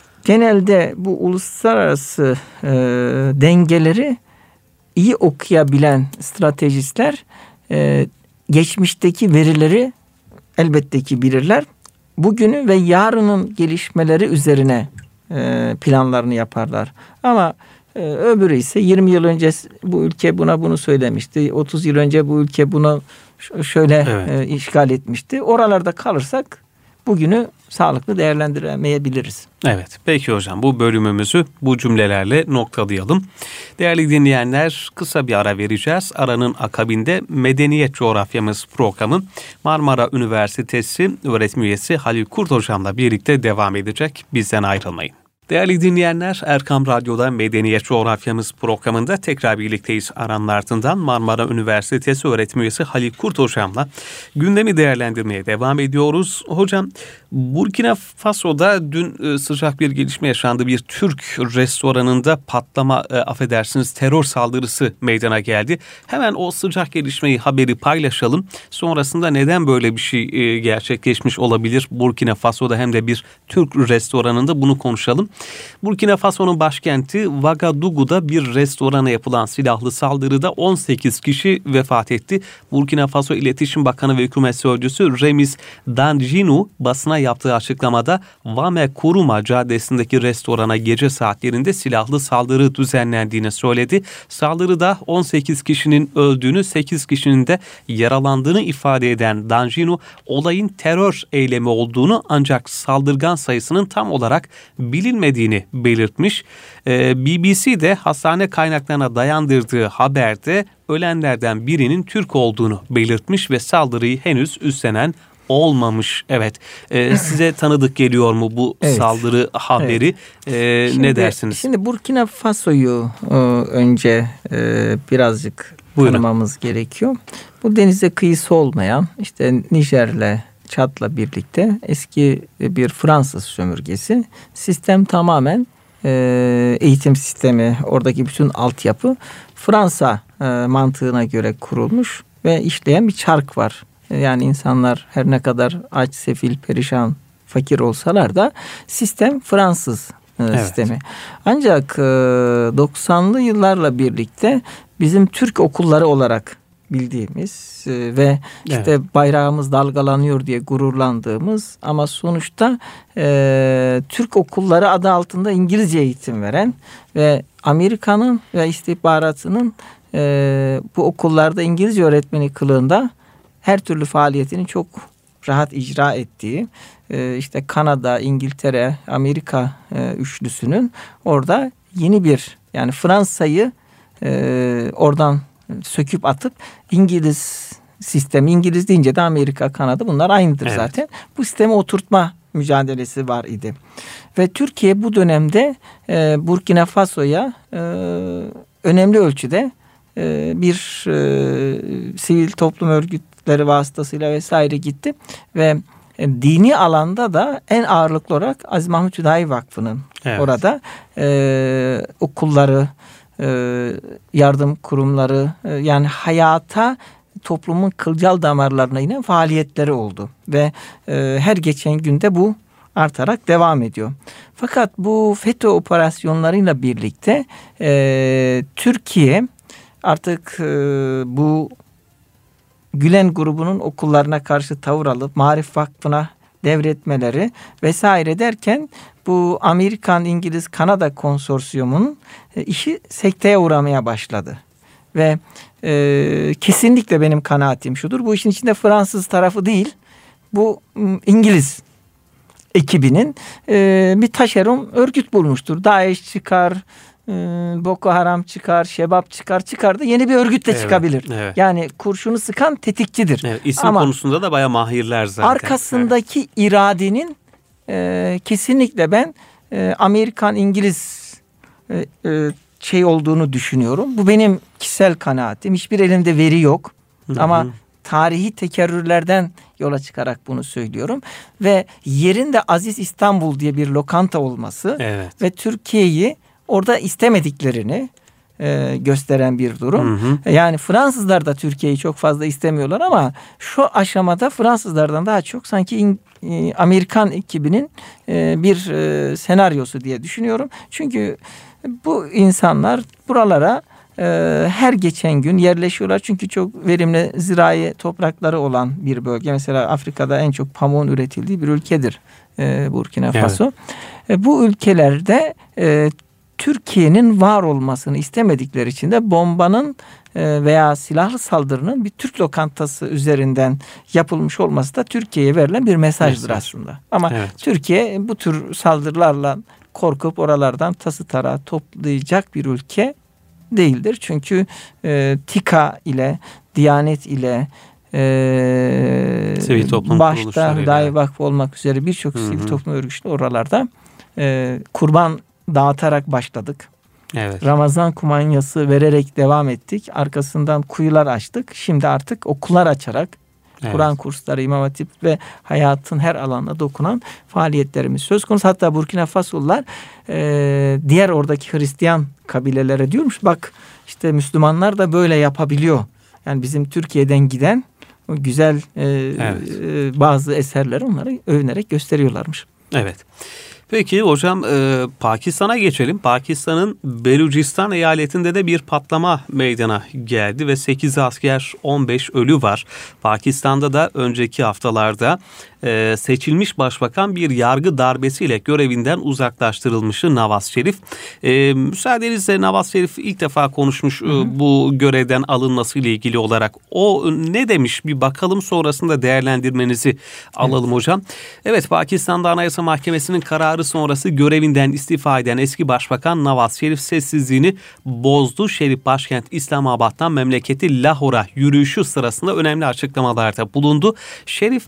Genelde bu uluslararası e, dengeleri iyi okuyabilen stratejistler e, geçmişteki verileri elbette ki bilirler. Bugünü ve yarının gelişmeleri üzerine e, planlarını yaparlar. Ama e, öbürü ise yirmi yıl önce bu ülke buna bunu söylemişti. otuz yıl önce bu ülke bunu şöyle evet. e, işgal etmişti. Oralarda kalırsak bugünü sağlıklı değerlendiremeyebiliriz. Evet, peki hocam, bu bölümümüzü bu cümlelerle noktalayalım. Değerli dinleyenler, kısa bir ara vereceğiz. Aranın akabinde Medeniyet Coğrafyamız programı Marmara Üniversitesi öğretim üyesi Halil Kurt hocamla birlikte devam edecek. Bizden ayrılmayın. Değerli dinleyenler, Erkam Radyo'da Medeniyet Coğrafyamız programında tekrar birlikteyiz. Aranın ardından Marmara Üniversitesi öğretim üyesi Halil Kurt hocamla gündemi değerlendirmeye devam ediyoruz. Hocam, Burkina Faso'da dün sıcak bir gelişme yaşandı. Bir Türk restoranında patlama, affedersiniz, terör saldırısı meydana geldi. Hemen o sıcak gelişmeyi, haberi paylaşalım. Sonrasında neden böyle bir şey gerçekleşmiş olabilir Burkina Faso'da hem de bir Türk restoranında, bunu konuşalım. Burkina Faso'nun başkenti Ouagadougou'da bir restorana yapılan silahlı saldırıda on sekiz kişi vefat etti. Burkina Faso İletişim Bakanı ve Hükümet Sözcüsü Remis Danjinu basına yaptığı açıklamada Wame Kuruma Caddesi'ndeki restorana gece saatlerinde silahlı saldırı düzenlendiğini söyledi. Saldırıda on sekiz kişinin öldüğünü, sekiz kişinin de yaralandığını ifade eden Danjinu, olayın terör eylemi olduğunu ancak saldırgan sayısının tam olarak bilinmediğini belirtmiş. Ee, B B C de hastane kaynaklarına dayandırdığı haberde ölenlerden birinin Türk olduğunu belirtmiş ve saldırıyı henüz üstlenen olmamış. Evet. Ee, size tanıdık geliyor mu bu evet. saldırı haberi? Evet. Ee, şimdi, ne dersiniz? Şimdi Burkina Faso'yu e, önce e, birazcık Buyurun. tanımamız gerekiyor. Bu denize kıyısı olmayan, işte Nijer'le, Çad'la birlikte eski bir Fransız sömürgesi. Sistem tamamen e, eğitim sistemi, oradaki bütün altyapı Fransa e, mantığına göre kurulmuş ve işleyen bir çark var. Yani insanlar her ne kadar aç, sefil, perişan, fakir olsalar da sistem Fransız e, evet. sistemi. Ancak e, doksanlı yıllarla birlikte bizim Türk okulları olarak bildiğimiz e, ve işte evet. bayrağımız dalgalanıyor diye gururlandığımız ama sonuçta e, Türk okulları adı altında İngilizce eğitim veren ve Amerika'nın ve istihbaratının e, bu okullarda İngilizce öğretmeni kılığında her türlü faaliyetini çok rahat icra ettiği, e, işte Kanada, İngiltere, Amerika e, üçlüsünün orada yeni bir, yani Fransa'yı e, oradan söküp atıp İngiliz sistemi, İngiliz deyince de Amerika, Kanada, bunlar aynıdır evet. zaten. Bu sistemi oturtma mücadelesi var idi. Ve Türkiye bu dönemde e, Burkina Faso'ya e, önemli ölçüde e, bir e, sivil toplum örgütleri vasıtasıyla vesaire gitti ve e, dini alanda da en ağırlıklı olarak Aziz Mahmut Hüdayi Vakfı'nın evet. orada e, okulları, yardım kurumları, yani hayata, toplumun kılcal damarlarına inen faaliyetleri oldu ve her geçen günde bu artarak devam ediyor. Fakat bu FETÖ operasyonlarıyla birlikte Türkiye artık bu Gülen grubunun okullarına karşı tavır alıp Maarif Vakfı'na devretmeleri vesaire derken bu Amerikan, İngiliz, Kanada konsorsiyumunun e, işi sekteye uğramaya başladı. Ve e, kesinlikle benim kanaatim şudur. Bu işin içinde Fransız tarafı değil, bu İngiliz ekibinin e, bir taşeron örgüt bulmuştur. DAEŞ çıkar, e, Boko Haram çıkar, Şebap çıkar, çıkar da yeni bir örgüt de evet, çıkabilir. Evet. Yani kurşunu sıkan tetikçidir. Evet, isim Ama konusunda da bayağı mahirler zaten. Arkasındaki evet. iradenin e, kesinlikle ben e, Amerikan, İngiliz e, e, şey olduğunu düşünüyorum. Bu benim kişisel kanaatim. Hiçbir elimde veri yok. Hı-hı. Ama tarihi tekerrürlerden yola çıkarak bunu söylüyorum. Ve yerinde Aziz İstanbul diye bir lokanta olması evet. ve Türkiye'yi orada istemediklerini e, gösteren bir durum. Hı hı. Yani Fransızlar da Türkiye'yi çok fazla istemiyorlar ama şu aşamada Fransızlardan daha çok sanki İng- e, Amerikan ekibinin e, bir e, senaryosu diye düşünüyorum. Çünkü bu insanlar buralara Ee, her geçen gün yerleşiyorlar. Çünkü çok verimli zirai toprakları olan bir bölge. Mesela Afrika'da en çok pamuğun üretildiği bir ülkedir ee, Burkina Faso. Evet. Ee, bu ülkelerde e, Türkiye'nin var olmasını istemedikleri için de bombanın e, veya silahlı saldırının bir Türk lokantası üzerinden yapılmış olması da Türkiye'ye verilen bir mesajdır Mesaj. aslında. Ama evet. Türkiye bu tür saldırılarla korkup oralardan tası tarağı toplayacak bir ülke değildir. Çünkü e, TİKA ile, Diyanet ile, e, sivil toplum başta Hüdayi Vakfı olmak üzere birçok Hı-hı. sivil toplum örgütleri oralarda e, kurban dağıtarak başladık. Evet. Ramazan kumanyası vererek devam ettik. Arkasından kuyular açtık. Şimdi artık okullar açarak evet. Kur'an kursları, İmam Hatip ve hayatın her alanına dokunan faaliyetlerimiz söz konusu. Hatta Burkina Fasolular e, diğer oradaki Hristiyan kabilelere diyormuş. Bak işte Müslümanlar da böyle yapabiliyor. Yani bizim Türkiye'den giden o güzel e, evet. e, bazı eserleri onları övünerek gösteriyorlarmış. Evet. Peki hocam e, Pakistan'a geçelim. Pakistan'ın Belucistan eyaletinde de bir patlama meydana geldi ve sekiz asker on beş ölü var. Pakistan'da da önceki haftalarda e, seçilmiş başbakan bir yargı darbesiyle görevinden uzaklaştırılmıştı Nawaz Şerif. E, müsaadenizle Nawaz Şerif ilk defa konuşmuş e, bu görevden alınmasıyla ilgili olarak. O ne demiş bir bakalım, sonrasında değerlendirmenizi alalım evet. hocam. Evet, Pakistan'da Anayasa Mahkemesi'nin kararı sonrası görevinden istifa eden eski başbakan Nawaz Şerif sessizliğini bozdu. Şerif başkent İslamabad'dan memleketi Lahor'a yürüyüşü sırasında önemli açıklamalarda bulundu. Şerif,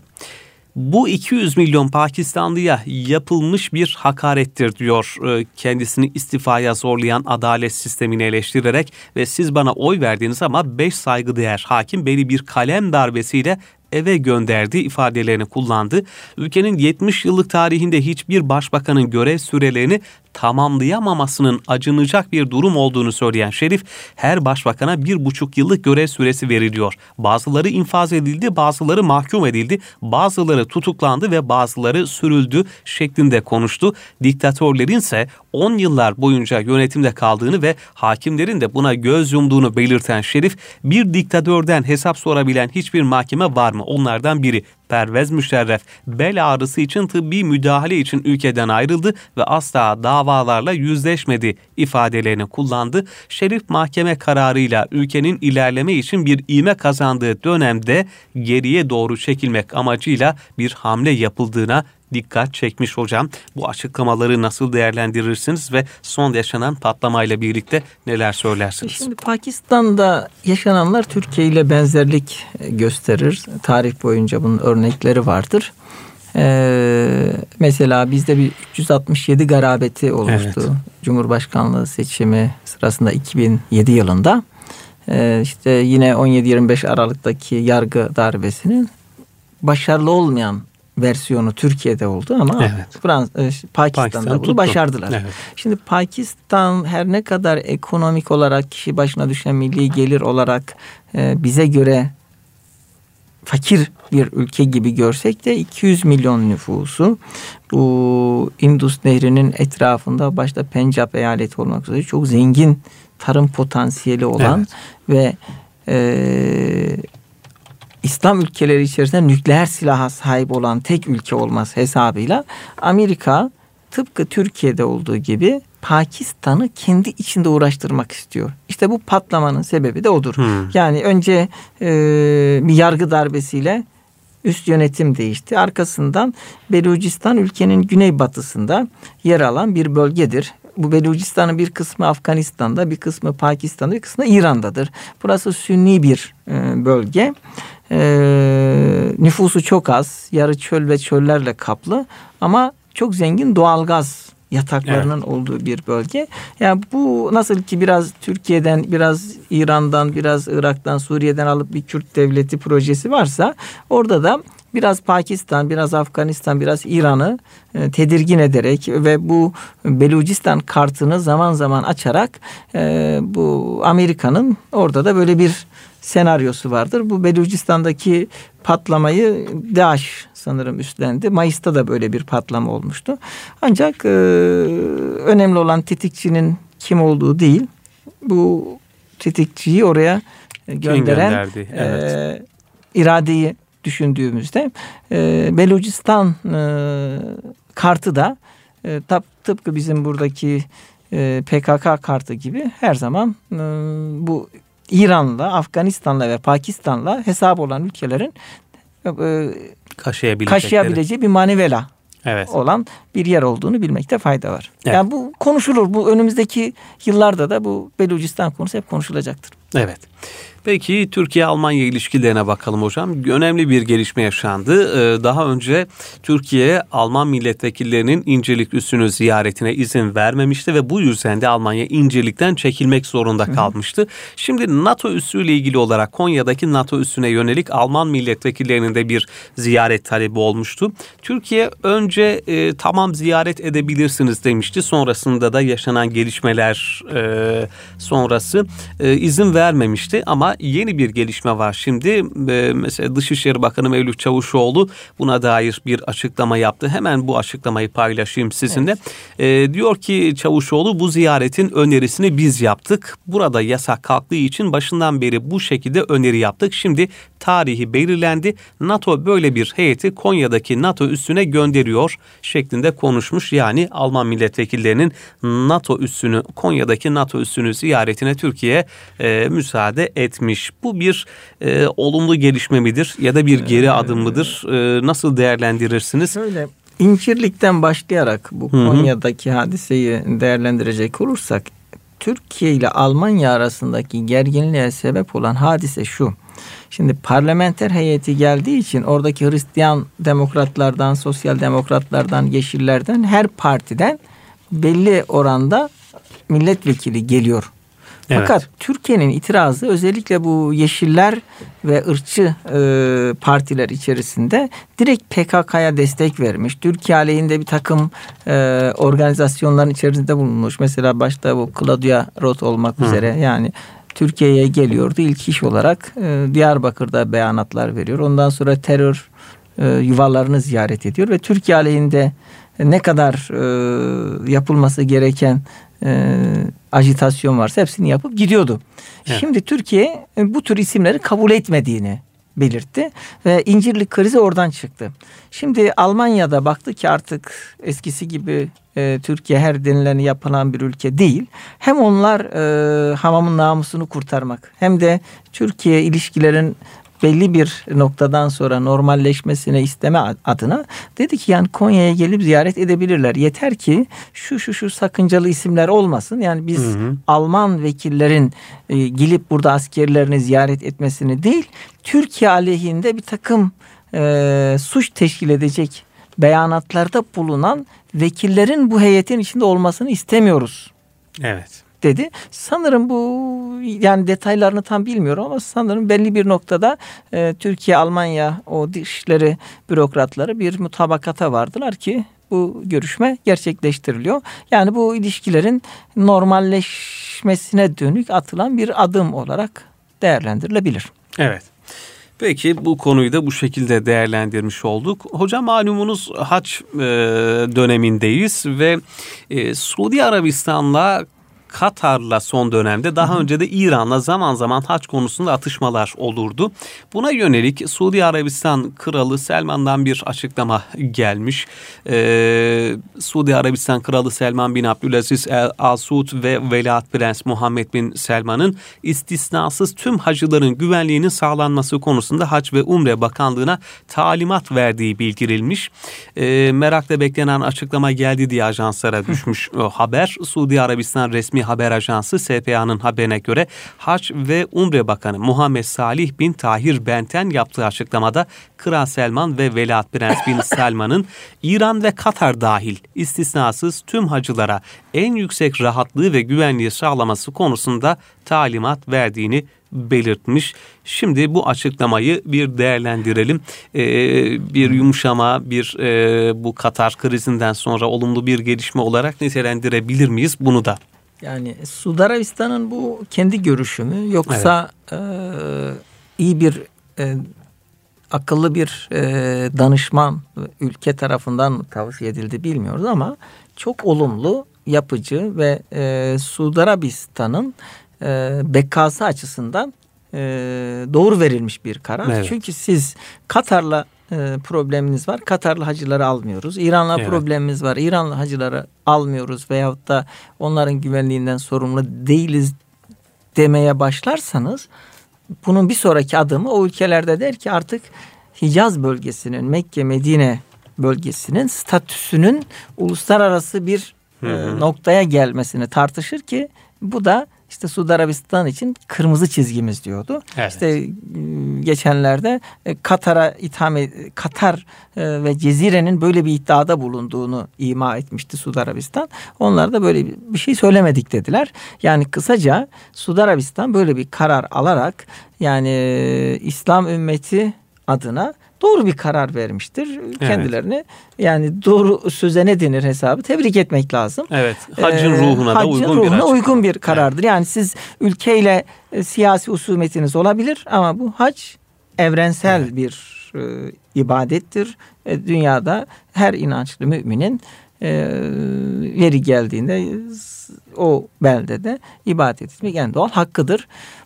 bu iki yüz milyon Pakistanlıya yapılmış bir hakarettir diyor, kendisini istifaya zorlayan adalet sistemini eleştirerek ve siz bana oy verdiniz ama beş saygıdeğer hakim beni bir kalem darbesiyle eve gönderdi ifadelerini kullandı. Ülkenin yetmiş yıllık tarihinde hiçbir başbakanın görev sürelerini tamamlayamamasının acınacak bir durum olduğunu söyleyen Şerif, her başbakana bir buçuk yıllık görev süresi veriliyor. Bazıları infaz edildi, bazıları mahkum edildi, bazıları tutuklandı ve bazıları sürüldü şeklinde konuştu. Diktatörlerin ise on yıllar boyunca yönetimde kaldığını ve hakimlerin de buna göz yumduğunu belirten Şerif, bir diktatörden hesap sorabilen hiçbir mahkeme var mı? Onlardan biri Pervez Müşerref bel ağrısı için tıbbi müdahale için ülkeden ayrıldı ve asla davalarla yüzleşmedi ifadelerini kullandı. Şerif, mahkeme kararıyla ülkenin ilerleme için bir ivme kazandığı dönemde geriye doğru çekilmek amacıyla bir hamle yapıldığına dikkat çekmiş hocam. Bu açıklamaları nasıl değerlendirirsiniz ve son yaşanan patlamayla birlikte neler söylersiniz? Şimdi Pakistan'da yaşananlar Türkiye ile benzerlik gösterir. Tarih boyunca bunun örnekleri vardır. Ee, mesela bizde bir üç yüz altmış yedi garabeti olmuştu. Evet. Cumhurbaşkanlığı seçimi sırasında iki bin yedi yılında. Ee, işte yine on yedi yirmi beş Aralık'taki yargı darbesinin başarılı olmayan versiyonu Türkiye'de oldu ama evet. Frans- Pakistan'da Pakistan bunu tuttu. Başardılar. Evet. Şimdi Pakistan her ne kadar ekonomik olarak kişi başına düşen milli gelir olarak e, bize göre fakir bir ülke gibi görsek de iki yüz milyon nüfusu, bu Indus Nehri'nin etrafında başta Pencap eyaleti olmak üzere çok zengin tarım potansiyeli olan evet. ve e, İslam ülkeleri içerisinde nükleer silaha sahip olan tek ülke olması hesabıyla Amerika tıpkı Türkiye'de olduğu gibi Pakistan'ı kendi içinde uğraştırmak istiyor. İşte bu patlamanın sebebi de odur. Hmm. Yani önce e, bir yargı darbesiyle üst yönetim değişti. Arkasından Belucistan ülkenin güneybatısında yer alan bir bölgedir. Bu Belucistan'ın bir kısmı Afganistan'da, bir kısmı Pakistan'da, bir kısmı İran'dadır. Burası sünni bir e, bölge. E, nüfusu çok az, yarı çöl ve çöllerle kaplı ama çok zengin doğalgaz yataklarının evet. olduğu bir bölge. Yani bu nasıl ki biraz Türkiye'den, biraz İran'dan, biraz Irak'tan, Suriye'den alıp bir Kürt devleti projesi varsa orada da biraz Pakistan, biraz Afganistan, biraz İran'ı e, tedirgin ederek ve bu Belucistan kartını zaman zaman açarak e, bu Amerika'nın orada da böyle bir senaryosu vardır. Bu Belucistan'daki patlamayı DAEŞ sanırım üstlendi. Mayıs'ta da böyle bir patlama olmuştu. Ancak e, önemli olan tetikçinin kim olduğu değil, bu tetikçiyi oraya gönderen evet. e, iradeyi düşündüğümüzde e, Belucistan e, kartı da e, tab, tıpkı bizim buradaki e, P K K kartı gibi her zaman e, bu İran'la, Afganistan'la ve Pakistan'la hesap olan ülkelerin e, kaşıyabileceği bir manivela evet. olan bir yer olduğunu bilmekte fayda var. Evet. Yani bu konuşulur. Bu önümüzdeki yıllarda da bu Belucistan konusu hep konuşulacaktır. Evet. Peki Türkiye-Almanya ilişkilerine bakalım hocam. Önemli bir gelişme yaşandı. Daha önce Türkiye Alman milletvekillerinin İncirlik Üssü'nü ziyaretine izin vermemişti ve bu yüzden de Almanya İncirlik'ten çekilmek zorunda kalmıştı. Şimdi NATO üssüyle ilgili olarak Konya'daki NATO üssüne yönelik Alman milletvekillerinin de bir ziyaret talebi olmuştu. Türkiye önce e, tamam ziyaret edebilirsiniz demişti. Sonrasında da yaşanan gelişmeler e, sonrası e, izin vermemişti ama yeni bir gelişme var şimdi. Ee, mesela Dışişleri Bakanı Mevlüt Çavuşoğlu buna dair bir açıklama yaptı. Hemen bu açıklamayı paylaşayım sizinle. Evet. Ee, diyor ki Çavuşoğlu, bu ziyaretin önerisini biz yaptık. Burada yasak kalktığı için başından beri bu şekilde öneri yaptık. Şimdi tarihi belirlendi. NATO böyle bir heyeti Konya'daki NATO üssüne gönderiyor şeklinde konuşmuş. Yani Alman milletvekillerinin NATO üssünü, Konya'daki NATO üssünü ziyaretine Türkiye e, müsaade etmiş. Bu bir e, olumlu gelişme midir ya da bir geri adım mıdır? E, nasıl değerlendirirsiniz? Öyle. İncirlik'ten başlayarak bu Hı-hı. Konya'daki hadiseyi değerlendirecek olursak, Türkiye ile Almanya arasındaki gerginliğe sebep olan hadise şu. Şimdi parlamenter heyeti geldiği için oradaki Hristiyan demokratlardan, sosyal demokratlardan, yeşillerden, her partiden belli oranda milletvekili geliyor. Fakat evet. Türkiye'nin itirazı özellikle bu yeşiller ve ırkçı e, partiler içerisinde direkt P K K'ya destek vermiş. Türkiye aleyhinde bir takım e, organizasyonların içerisinde bulunmuş. Mesela başta bu Claudia Roth olmak Hı. üzere yani Türkiye'ye geliyordu. İlk iş olarak e, Diyarbakır'da beyanatlar veriyor. Ondan sonra terör e, yuvalarını ziyaret ediyor ve Türkiye aleyhinde ne kadar e, yapılması gereken e, ajitasyon varsa hepsini yapıp gidiyordu. Evet. Şimdi Türkiye bu tür isimleri kabul etmediğini belirtti ve İncirlik krizi oradan çıktı. Şimdi Almanya'da baktı ki artık eskisi gibi e, Türkiye her denileni yapılan bir ülke değil. Hem onlar e, hamamın namusunu kurtarmak hem de Türkiye ilişkilerin belli bir noktadan sonra normalleşmesine isteme adına dedi ki yani Konya'ya gelip ziyaret edebilirler. Yeter ki şu şu şu sakıncalı isimler olmasın. Yani biz hı hı. Alman vekillerin e, gelip burada askerlerini ziyaret etmesini değil, Türkiye aleyhinde bir takım e, suç teşkil edecek beyanatlarda bulunan vekillerin bu heyetin içinde olmasını istemiyoruz. Evet. dedi. Sanırım bu yani detaylarını tam bilmiyorum ama sanırım belli bir noktada e, Türkiye, Almanya o dışişleri bürokratları bir mutabakata vardılar ki bu görüşme gerçekleştiriliyor. Yani bu ilişkilerin normalleşmesine dönük atılan bir adım olarak değerlendirilebilir. Evet. Peki bu konuyu da bu şekilde değerlendirmiş olduk. Hocam malumunuz hac e, dönemindeyiz ve e, Suudi Arabistan'la Katar'la son dönemde, daha önce de İran'la zaman zaman hac konusunda atışmalar olurdu. Buna yönelik Suudi Arabistan Kralı Selman'dan bir açıklama gelmiş. Ee, Suudi Arabistan Kralı Selman bin Abdülaziz Al Suud ve Veliaht Prens Muhammed bin Selman'ın istisnasız tüm hacıların güvenliğinin sağlanması konusunda Hac ve Umre Bakanlığı'na talimat verdiği bildirilmiş. Ee, merakla beklenen açıklama geldi diye ajanslara düşmüş o haber. Suudi Arabistan resmi haber ajansı S P A'nın haberine göre Hac ve Umre Bakanı Muhammed Salih bin Tahir Benten yaptığı açıklamada Kral Selman ve Veliaht Prens bin Selman'ın İran ve Katar dahil istisnasız tüm hacılara en yüksek rahatlığı ve güvenliği sağlaması konusunda talimat verdiğini belirtmiş. Şimdi bu açıklamayı bir değerlendirelim. Ee, bir yumuşama, bir e, bu Katar krizinden sonra olumlu bir gelişme olarak nitelendirebilir miyiz bunu da? Yani Suudi Arabistan'ın bu kendi görüşü mü, yoksa evet. e, iyi bir e, akıllı bir e, danışman ülke tarafından mı tavsiye edildi bilmiyoruz ama çok olumlu, yapıcı ve e, Suudi Arabistan'ın e, bekası açısından e, doğru verilmiş bir karar. Evet. Çünkü siz Katar'la e, probleminiz var, Katarlı hacıları almıyoruz. İran'la evet. problemimiz var, İranlı hacıları almıyoruz veyahut da onların güvenliğinden sorumlu değiliz demeye başlarsanız, bunun bir sonraki adımı o ülkelerde der ki artık Hicaz bölgesinin, Mekke, Medine bölgesinin statüsünün uluslararası bir hı hı. E, noktaya gelmesini tartışır ki bu da işte Suudi Arabistan için kırmızı çizgimiz diyordu. Evet. İşte geçenlerde Katar'a itham Katar ve Cezire'nin böyle bir iddiada bulunduğunu ima etmişti Suudi Arabistan. Onlar da böyle bir şey söylemedik dediler. Yani kısaca Suudi Arabistan böyle bir karar alarak yani İslam ümmeti adına doğru bir karar vermiştir. Evet. Kendilerini yani doğru söze ne denir hesabı tebrik etmek lazım. Evet. Haccın ruhuna ee, da uygun ruhuna bir uygun bir karardır. Evet. Yani siz ülkeyle e, siyasi husumetiniz olabilir ama bu hac evrensel evet. bir e, ibadettir. E, dünyada her inançlı müminin e, yeri geldiğinde o beldede ibadet etmek en doğal hakkıdır.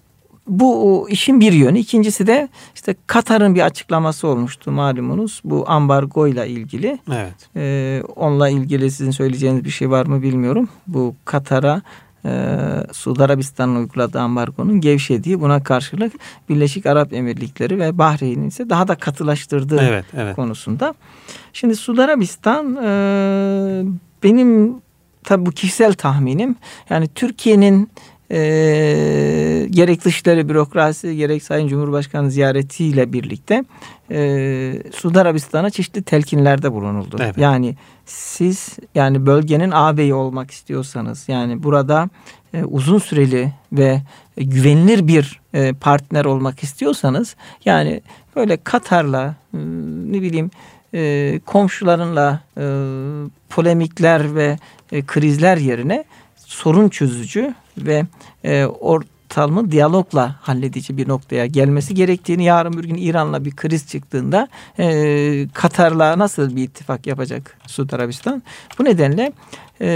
Bu işin bir yönü. İkincisi de işte Katar'ın bir açıklaması olmuştu malumunuz. Bu ambargoyla ilgili. Evet. Ee, onunla ilgili sizin söyleyeceğiniz bir şey var mı bilmiyorum. Bu Katar'a e, Suudi Arabistan'ın uyguladığı ambargonun gevşediği, buna karşılık Birleşik Arap Emirlikleri ve Bahreyn'in ise daha da katılaştırdığı evet, evet. konusunda. Şimdi Suudi Arabistan e, benim tabii bu kişisel tahminim, yani Türkiye'nin E, gerek dışişleri bürokrasi gerek Sayın Cumhurbaşkanı ziyaretiyle birlikte e, Suudi Arabistan'a çeşitli telkinlerde bulunuldu. Evet. Yani siz yani bölgenin ağabeyi olmak istiyorsanız, yani burada e, uzun süreli ve e, güvenilir bir e, partner olmak istiyorsanız, yani böyle Katar'la e, ne bileyim e, komşularınla e, polemikler ve e, krizler yerine sorun çözücü ve e, ortamı diyalogla halledici bir noktaya gelmesi gerektiğini, yarın bir gün İran'la bir kriz çıktığında e, Katar'la nasıl bir ittifak yapacak Suudi Arabistan? Bu nedenle e,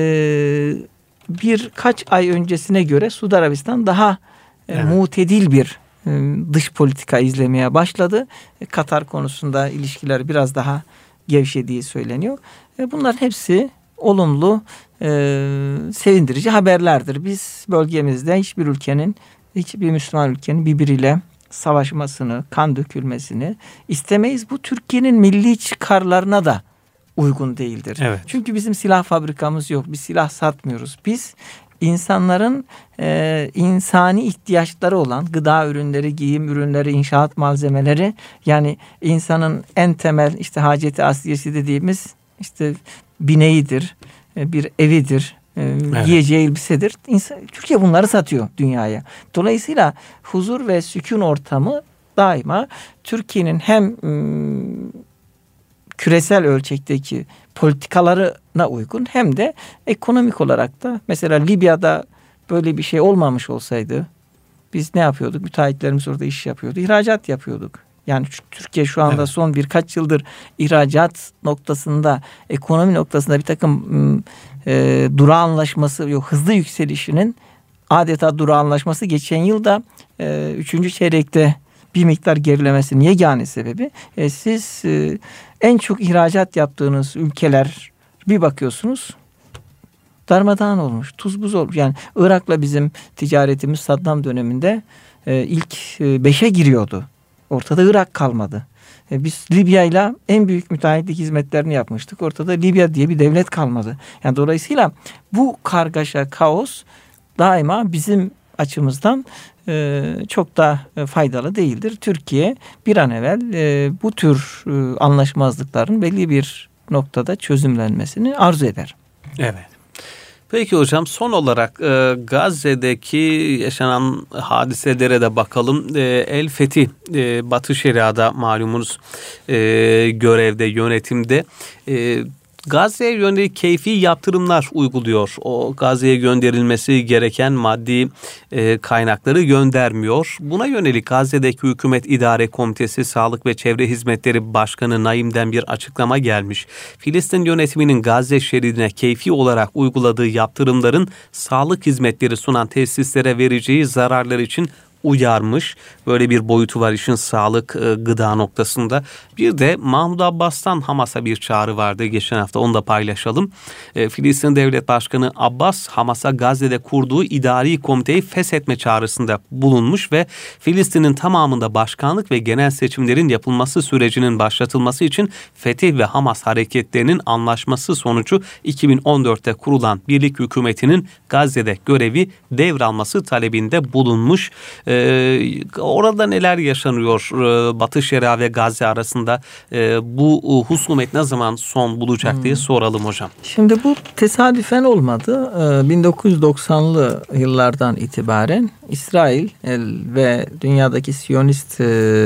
birkaç ay öncesine göre Suudi Arabistan daha e, evet. mutedil bir e, dış politika izlemeye başladı. E, Katar konusunda ilişkiler biraz daha gevşediği söyleniyor. E, bunların hepsi olumlu, e, sevindirici haberlerdir. Biz bölgemizde hiçbir ülkenin, hiçbir Müslüman ülkenin birbiriyle savaşmasını, kan dökülmesini istemeyiz. Bu Türkiye'nin milli çıkarlarına da uygun değildir. Evet. Çünkü bizim silah fabrikamız yok. Biz silah satmıyoruz. Biz insanların e, insani ihtiyaçları olan gıda ürünleri, giyim ürünleri, inşaat malzemeleri, yani insanın en temel işte haceti asliyesi dediğimiz işte bineğidir, bir evidir, evet. giyeceği elbisedir. İnsan, Türkiye bunları satıyor dünyaya. Dolayısıyla huzur ve sükun ortamı daima Türkiye'nin hem ım, küresel ölçekteki politikalarına uygun hem de ekonomik olarak da, mesela Libya'da böyle bir şey olmamış olsaydı biz ne yapıyorduk? Müteahhitlerimiz orada iş yapıyordu. İhracat yapıyorduk. Yani Türkiye şu anda evet. son birkaç yıldır ihracat noktasında, ekonomi noktasında bir takım e, durağanlaşması, yok hızlı yükselişinin adeta durağanlaşması geçen yılda e, üçüncü çeyrekte bir miktar gerilemesinin yegane sebebi e, siz e, en çok ihracat yaptığınız ülkeler bir bakıyorsunuz darmadağın olmuş, tuz buz olmuş. Yani Irak'la bizim ticaretimiz Saddam döneminde e, ilk e, beşe giriyordu. Ortada Irak kalmadı. E, biz Libya'yla en büyük müteahhitlik hizmetlerini yapmıştık. Ortada Libya diye bir devlet kalmadı. Yani dolayısıyla bu kargaşa, kaos daima bizim açımızdan e, çok da faydalı değildir. Türkiye bir an evvel e, bu tür e, anlaşmazlıkların belli bir noktada çözümlenmesini arzu eder. Evet. Peki hocam, son olarak e, Gazze'deki yaşanan hadiselere de bakalım. E, El Fethi e, Batı Şeria'da malumunuz e, görevde, yönetimde. E, Gazze'ye yönelik keyfi yaptırımlar uyguluyor. O Gazze'ye gönderilmesi gereken maddi e, kaynakları göndermiyor. Buna yönelik Gazze'deki Hükümet İdare Komitesi Sağlık ve Çevre Hizmetleri Başkanı Naim'den bir açıklama gelmiş. Filistin yönetiminin Gazze şeridine keyfi olarak uyguladığı yaptırımların sağlık hizmetleri sunan tesislere vereceği zararlar için uyarmış. Böyle bir boyutu var işin, sağlık, e, gıda noktasında. Bir de Mahmut Abbas'tan Hamas'a bir çağrı vardı geçen hafta, onu da paylaşalım. E, Filistin Devlet Başkanı Abbas, Hamas'a Gazze'de kurduğu idari komiteyi feshetme çağrısında bulunmuş ve Filistin'in tamamında başkanlık ve genel seçimlerin yapılması sürecinin başlatılması için Fetih ve Hamas hareketlerinin anlaşması sonucu iki bin on dörtte kurulan birlik hükümetinin Gazze'de görevi devralması talebinde bulunmuş. Ee, orada neler yaşanıyor ee, Batı Şeria ve Gazze arasında, ee, bu husumet ne zaman son bulacak hmm. diye soralım hocam. Şimdi bu tesadüfen olmadı. Ee, bin dokuz yüz doksanlı yıllardan itibaren İsrail ve dünyadaki Siyonist e,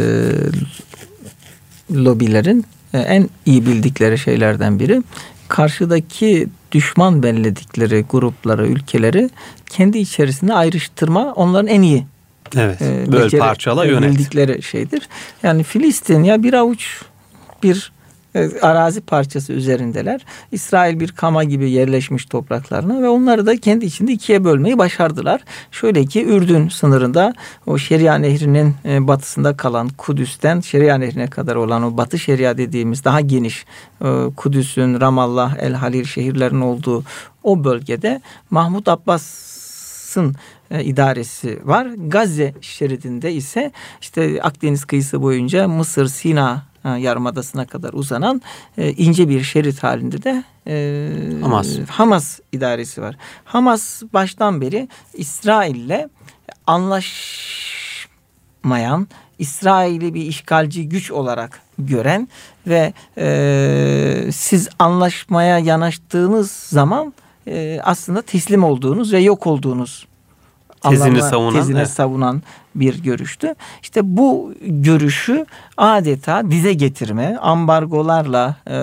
lobilerin e, en iyi bildikleri şeylerden biri, karşıdaki düşman belledikleri grupları, ülkeleri kendi içerisinde ayrıştırma, onların en iyi Evet, e, böl beceri, parçala yönet. Bildikleri şeydir. Yani Filistin ya bir avuç bir e, arazi parçası üzerindeler. İsrail bir kama gibi yerleşmiş topraklarına ve onları da kendi içinde ikiye bölmeyi başardılar. Şöyle ki Ürdün sınırında o Şeria Nehri'nin e, batısında kalan Kudüs'ten Şeria Nehri'ne kadar olan o Batı Şeria dediğimiz daha geniş e, Kudüs'ün, Ramallah, El Halil şehirlerin olduğu o bölgede Mahmut Abbas'ın E, idaresi var. Gazze şeridinde ise işte Akdeniz kıyısı boyunca Mısır, Sina e, Yarımadası'na kadar uzanan e, ince bir şerit halinde de e, Hamas. Hamas idaresi var. Hamas baştan beri İsrail'le anlaşmayan, İsrail'i bir işgalci güç olarak gören ve e, siz anlaşmaya yanaştığınız zaman e, aslında teslim olduğunuz ve yok olduğunuz tezini savunan, tezine evet. savunan bir görüştü. İşte bu görüşü adeta dize getirme, ambargolarla e,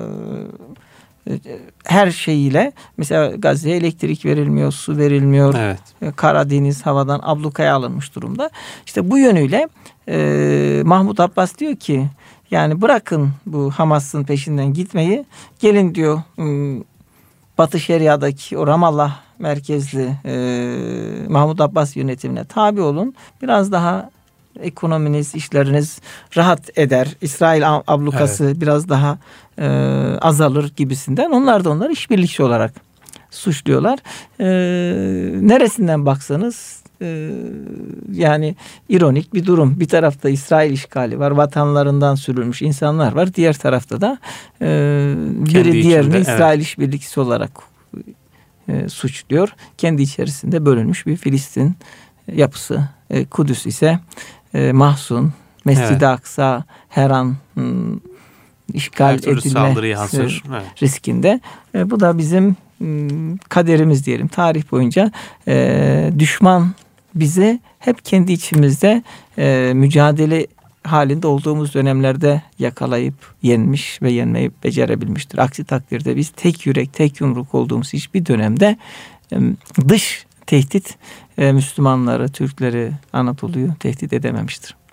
her şeyiyle, mesela Gazze'ye elektrik verilmiyor, su verilmiyor. Evet. Karadeniz havadan ablukaya alınmış durumda. İşte bu yönüyle e, Mahmut Abbas diyor ki yani bırakın bu Hamas'ın peşinden gitmeyi, gelin diyor Batı Şeria'daki o Ramallah merkezli e, Mahmut Abbas yönetimine tabi olun. Biraz daha ekonominiz, işleriniz rahat eder. İsrail ablukası evet. biraz daha e, azalır gibisinden. Onlar da onları işbirlikçi olarak suçluyorlar. E, neresinden baksanız e, yani ironik bir durum. Bir tarafta İsrail işgali var. Vatanlarından sürülmüş insanlar var. Diğer tarafta da e, biri diğerini içinde, İsrail evet. işbirlikçisi olarak e, suçluyor. Kendi içerisinde bölünmüş bir Filistin yapısı. E, Kudüs ise e, mahzun, Mescid-i evet. Aksa her an m, işgal edilme evet. riskinde. E, bu da bizim m, kaderimiz diyelim. Tarih boyunca e, düşman bizi hep kendi içimizde e, mücadele halinde olduğumuz dönemlerde yakalayıp yenmiş ve yenmeyi becerebilmiştir. Aksi takdirde biz tek yürek, tek yumruk olduğumuz hiçbir dönemde e, dış tehdit e, Müslümanları, Türkleri, Anadolu'yu tehdit edememiştir.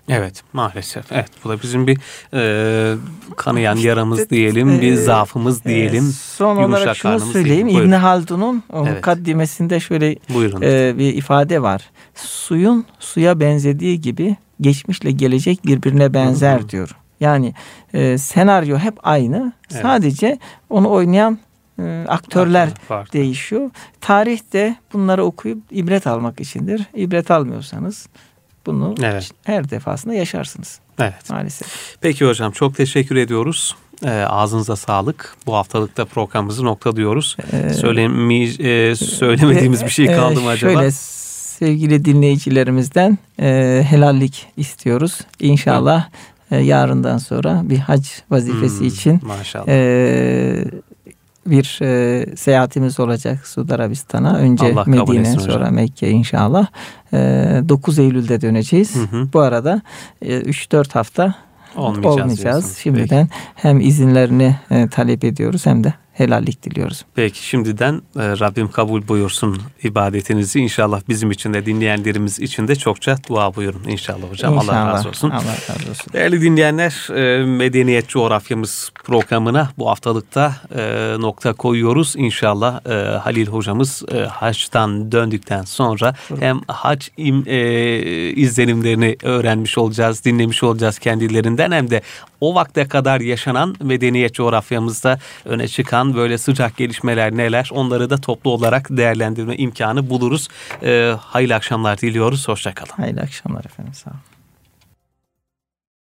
Evet, maalesef. Evet, bu da bizim bir e, kanayan yaramız diyelim, bir zaafımız diyelim. Son olarak şunu söyleyeyim. İbn Haldun'un o evet. mukaddimesinde şöyle e, bir ifade var. Suyun suya benzediği gibi geçmişle gelecek birbirine benzer Hı-hı. diyor. Yani e, senaryo hep aynı. Evet. Sadece onu oynayan e, aktörler farklı, farklı. değişiyor. Tarih de bunları okuyup ibret almak içindir. İbret almıyorsanız bunu evet. her defasında yaşarsınız. Evet. Maalesef. Peki hocam, çok teşekkür ediyoruz. E, ağzınıza sağlık. Bu haftalıkta programımızı noktalıyoruz. Ee, Söylemi, e, söylemediğimiz e, bir şey kaldı e, mı acaba? Şöyle, sevgili dinleyicilerimizden e, helallik istiyoruz. İnşallah e, yarından sonra bir hac vazifesi hmm, için maşallah. E, bir e, seyahatimiz olacak Suudi Arabistan'a. Önce Allah Medine, sonra hocam. Mekke inşallah. E, dokuz Eylül'de döneceğiz. Hı hı. Bu arada e, üç dört hafta olmayacağız. olmayacağız. Şimdiden Peki. hem izinlerini e, talep ediyoruz hem de helallik diliyoruz. Peki, şimdiden e, Rabbim kabul buyursun ibadetinizi. İnşallah bizim için de dinleyenlerimiz için de çokça dua buyurun inşallah hocam. İnşallah. Allah razı olsun. Allah razı olsun. Değerli dinleyenler, e, Medeniyet Coğrafyamız programına bu haftalıkta e, nokta koyuyoruz. İnşallah e, Halil hocamız e, haçtan döndükten sonra Hı. hem hac im, e, izlenimlerini öğrenmiş olacağız, dinlemiş olacağız kendilerinden, hem de o vakte kadar yaşanan medeniyet coğrafyamızda öne çıkan böyle sıcak gelişmeler neler, onları da toplu olarak değerlendirme imkanı buluruz. Ee, hayırlı akşamlar diliyoruz. Hoşça kalın. Hayırlı akşamlar efendim. Sağ olun.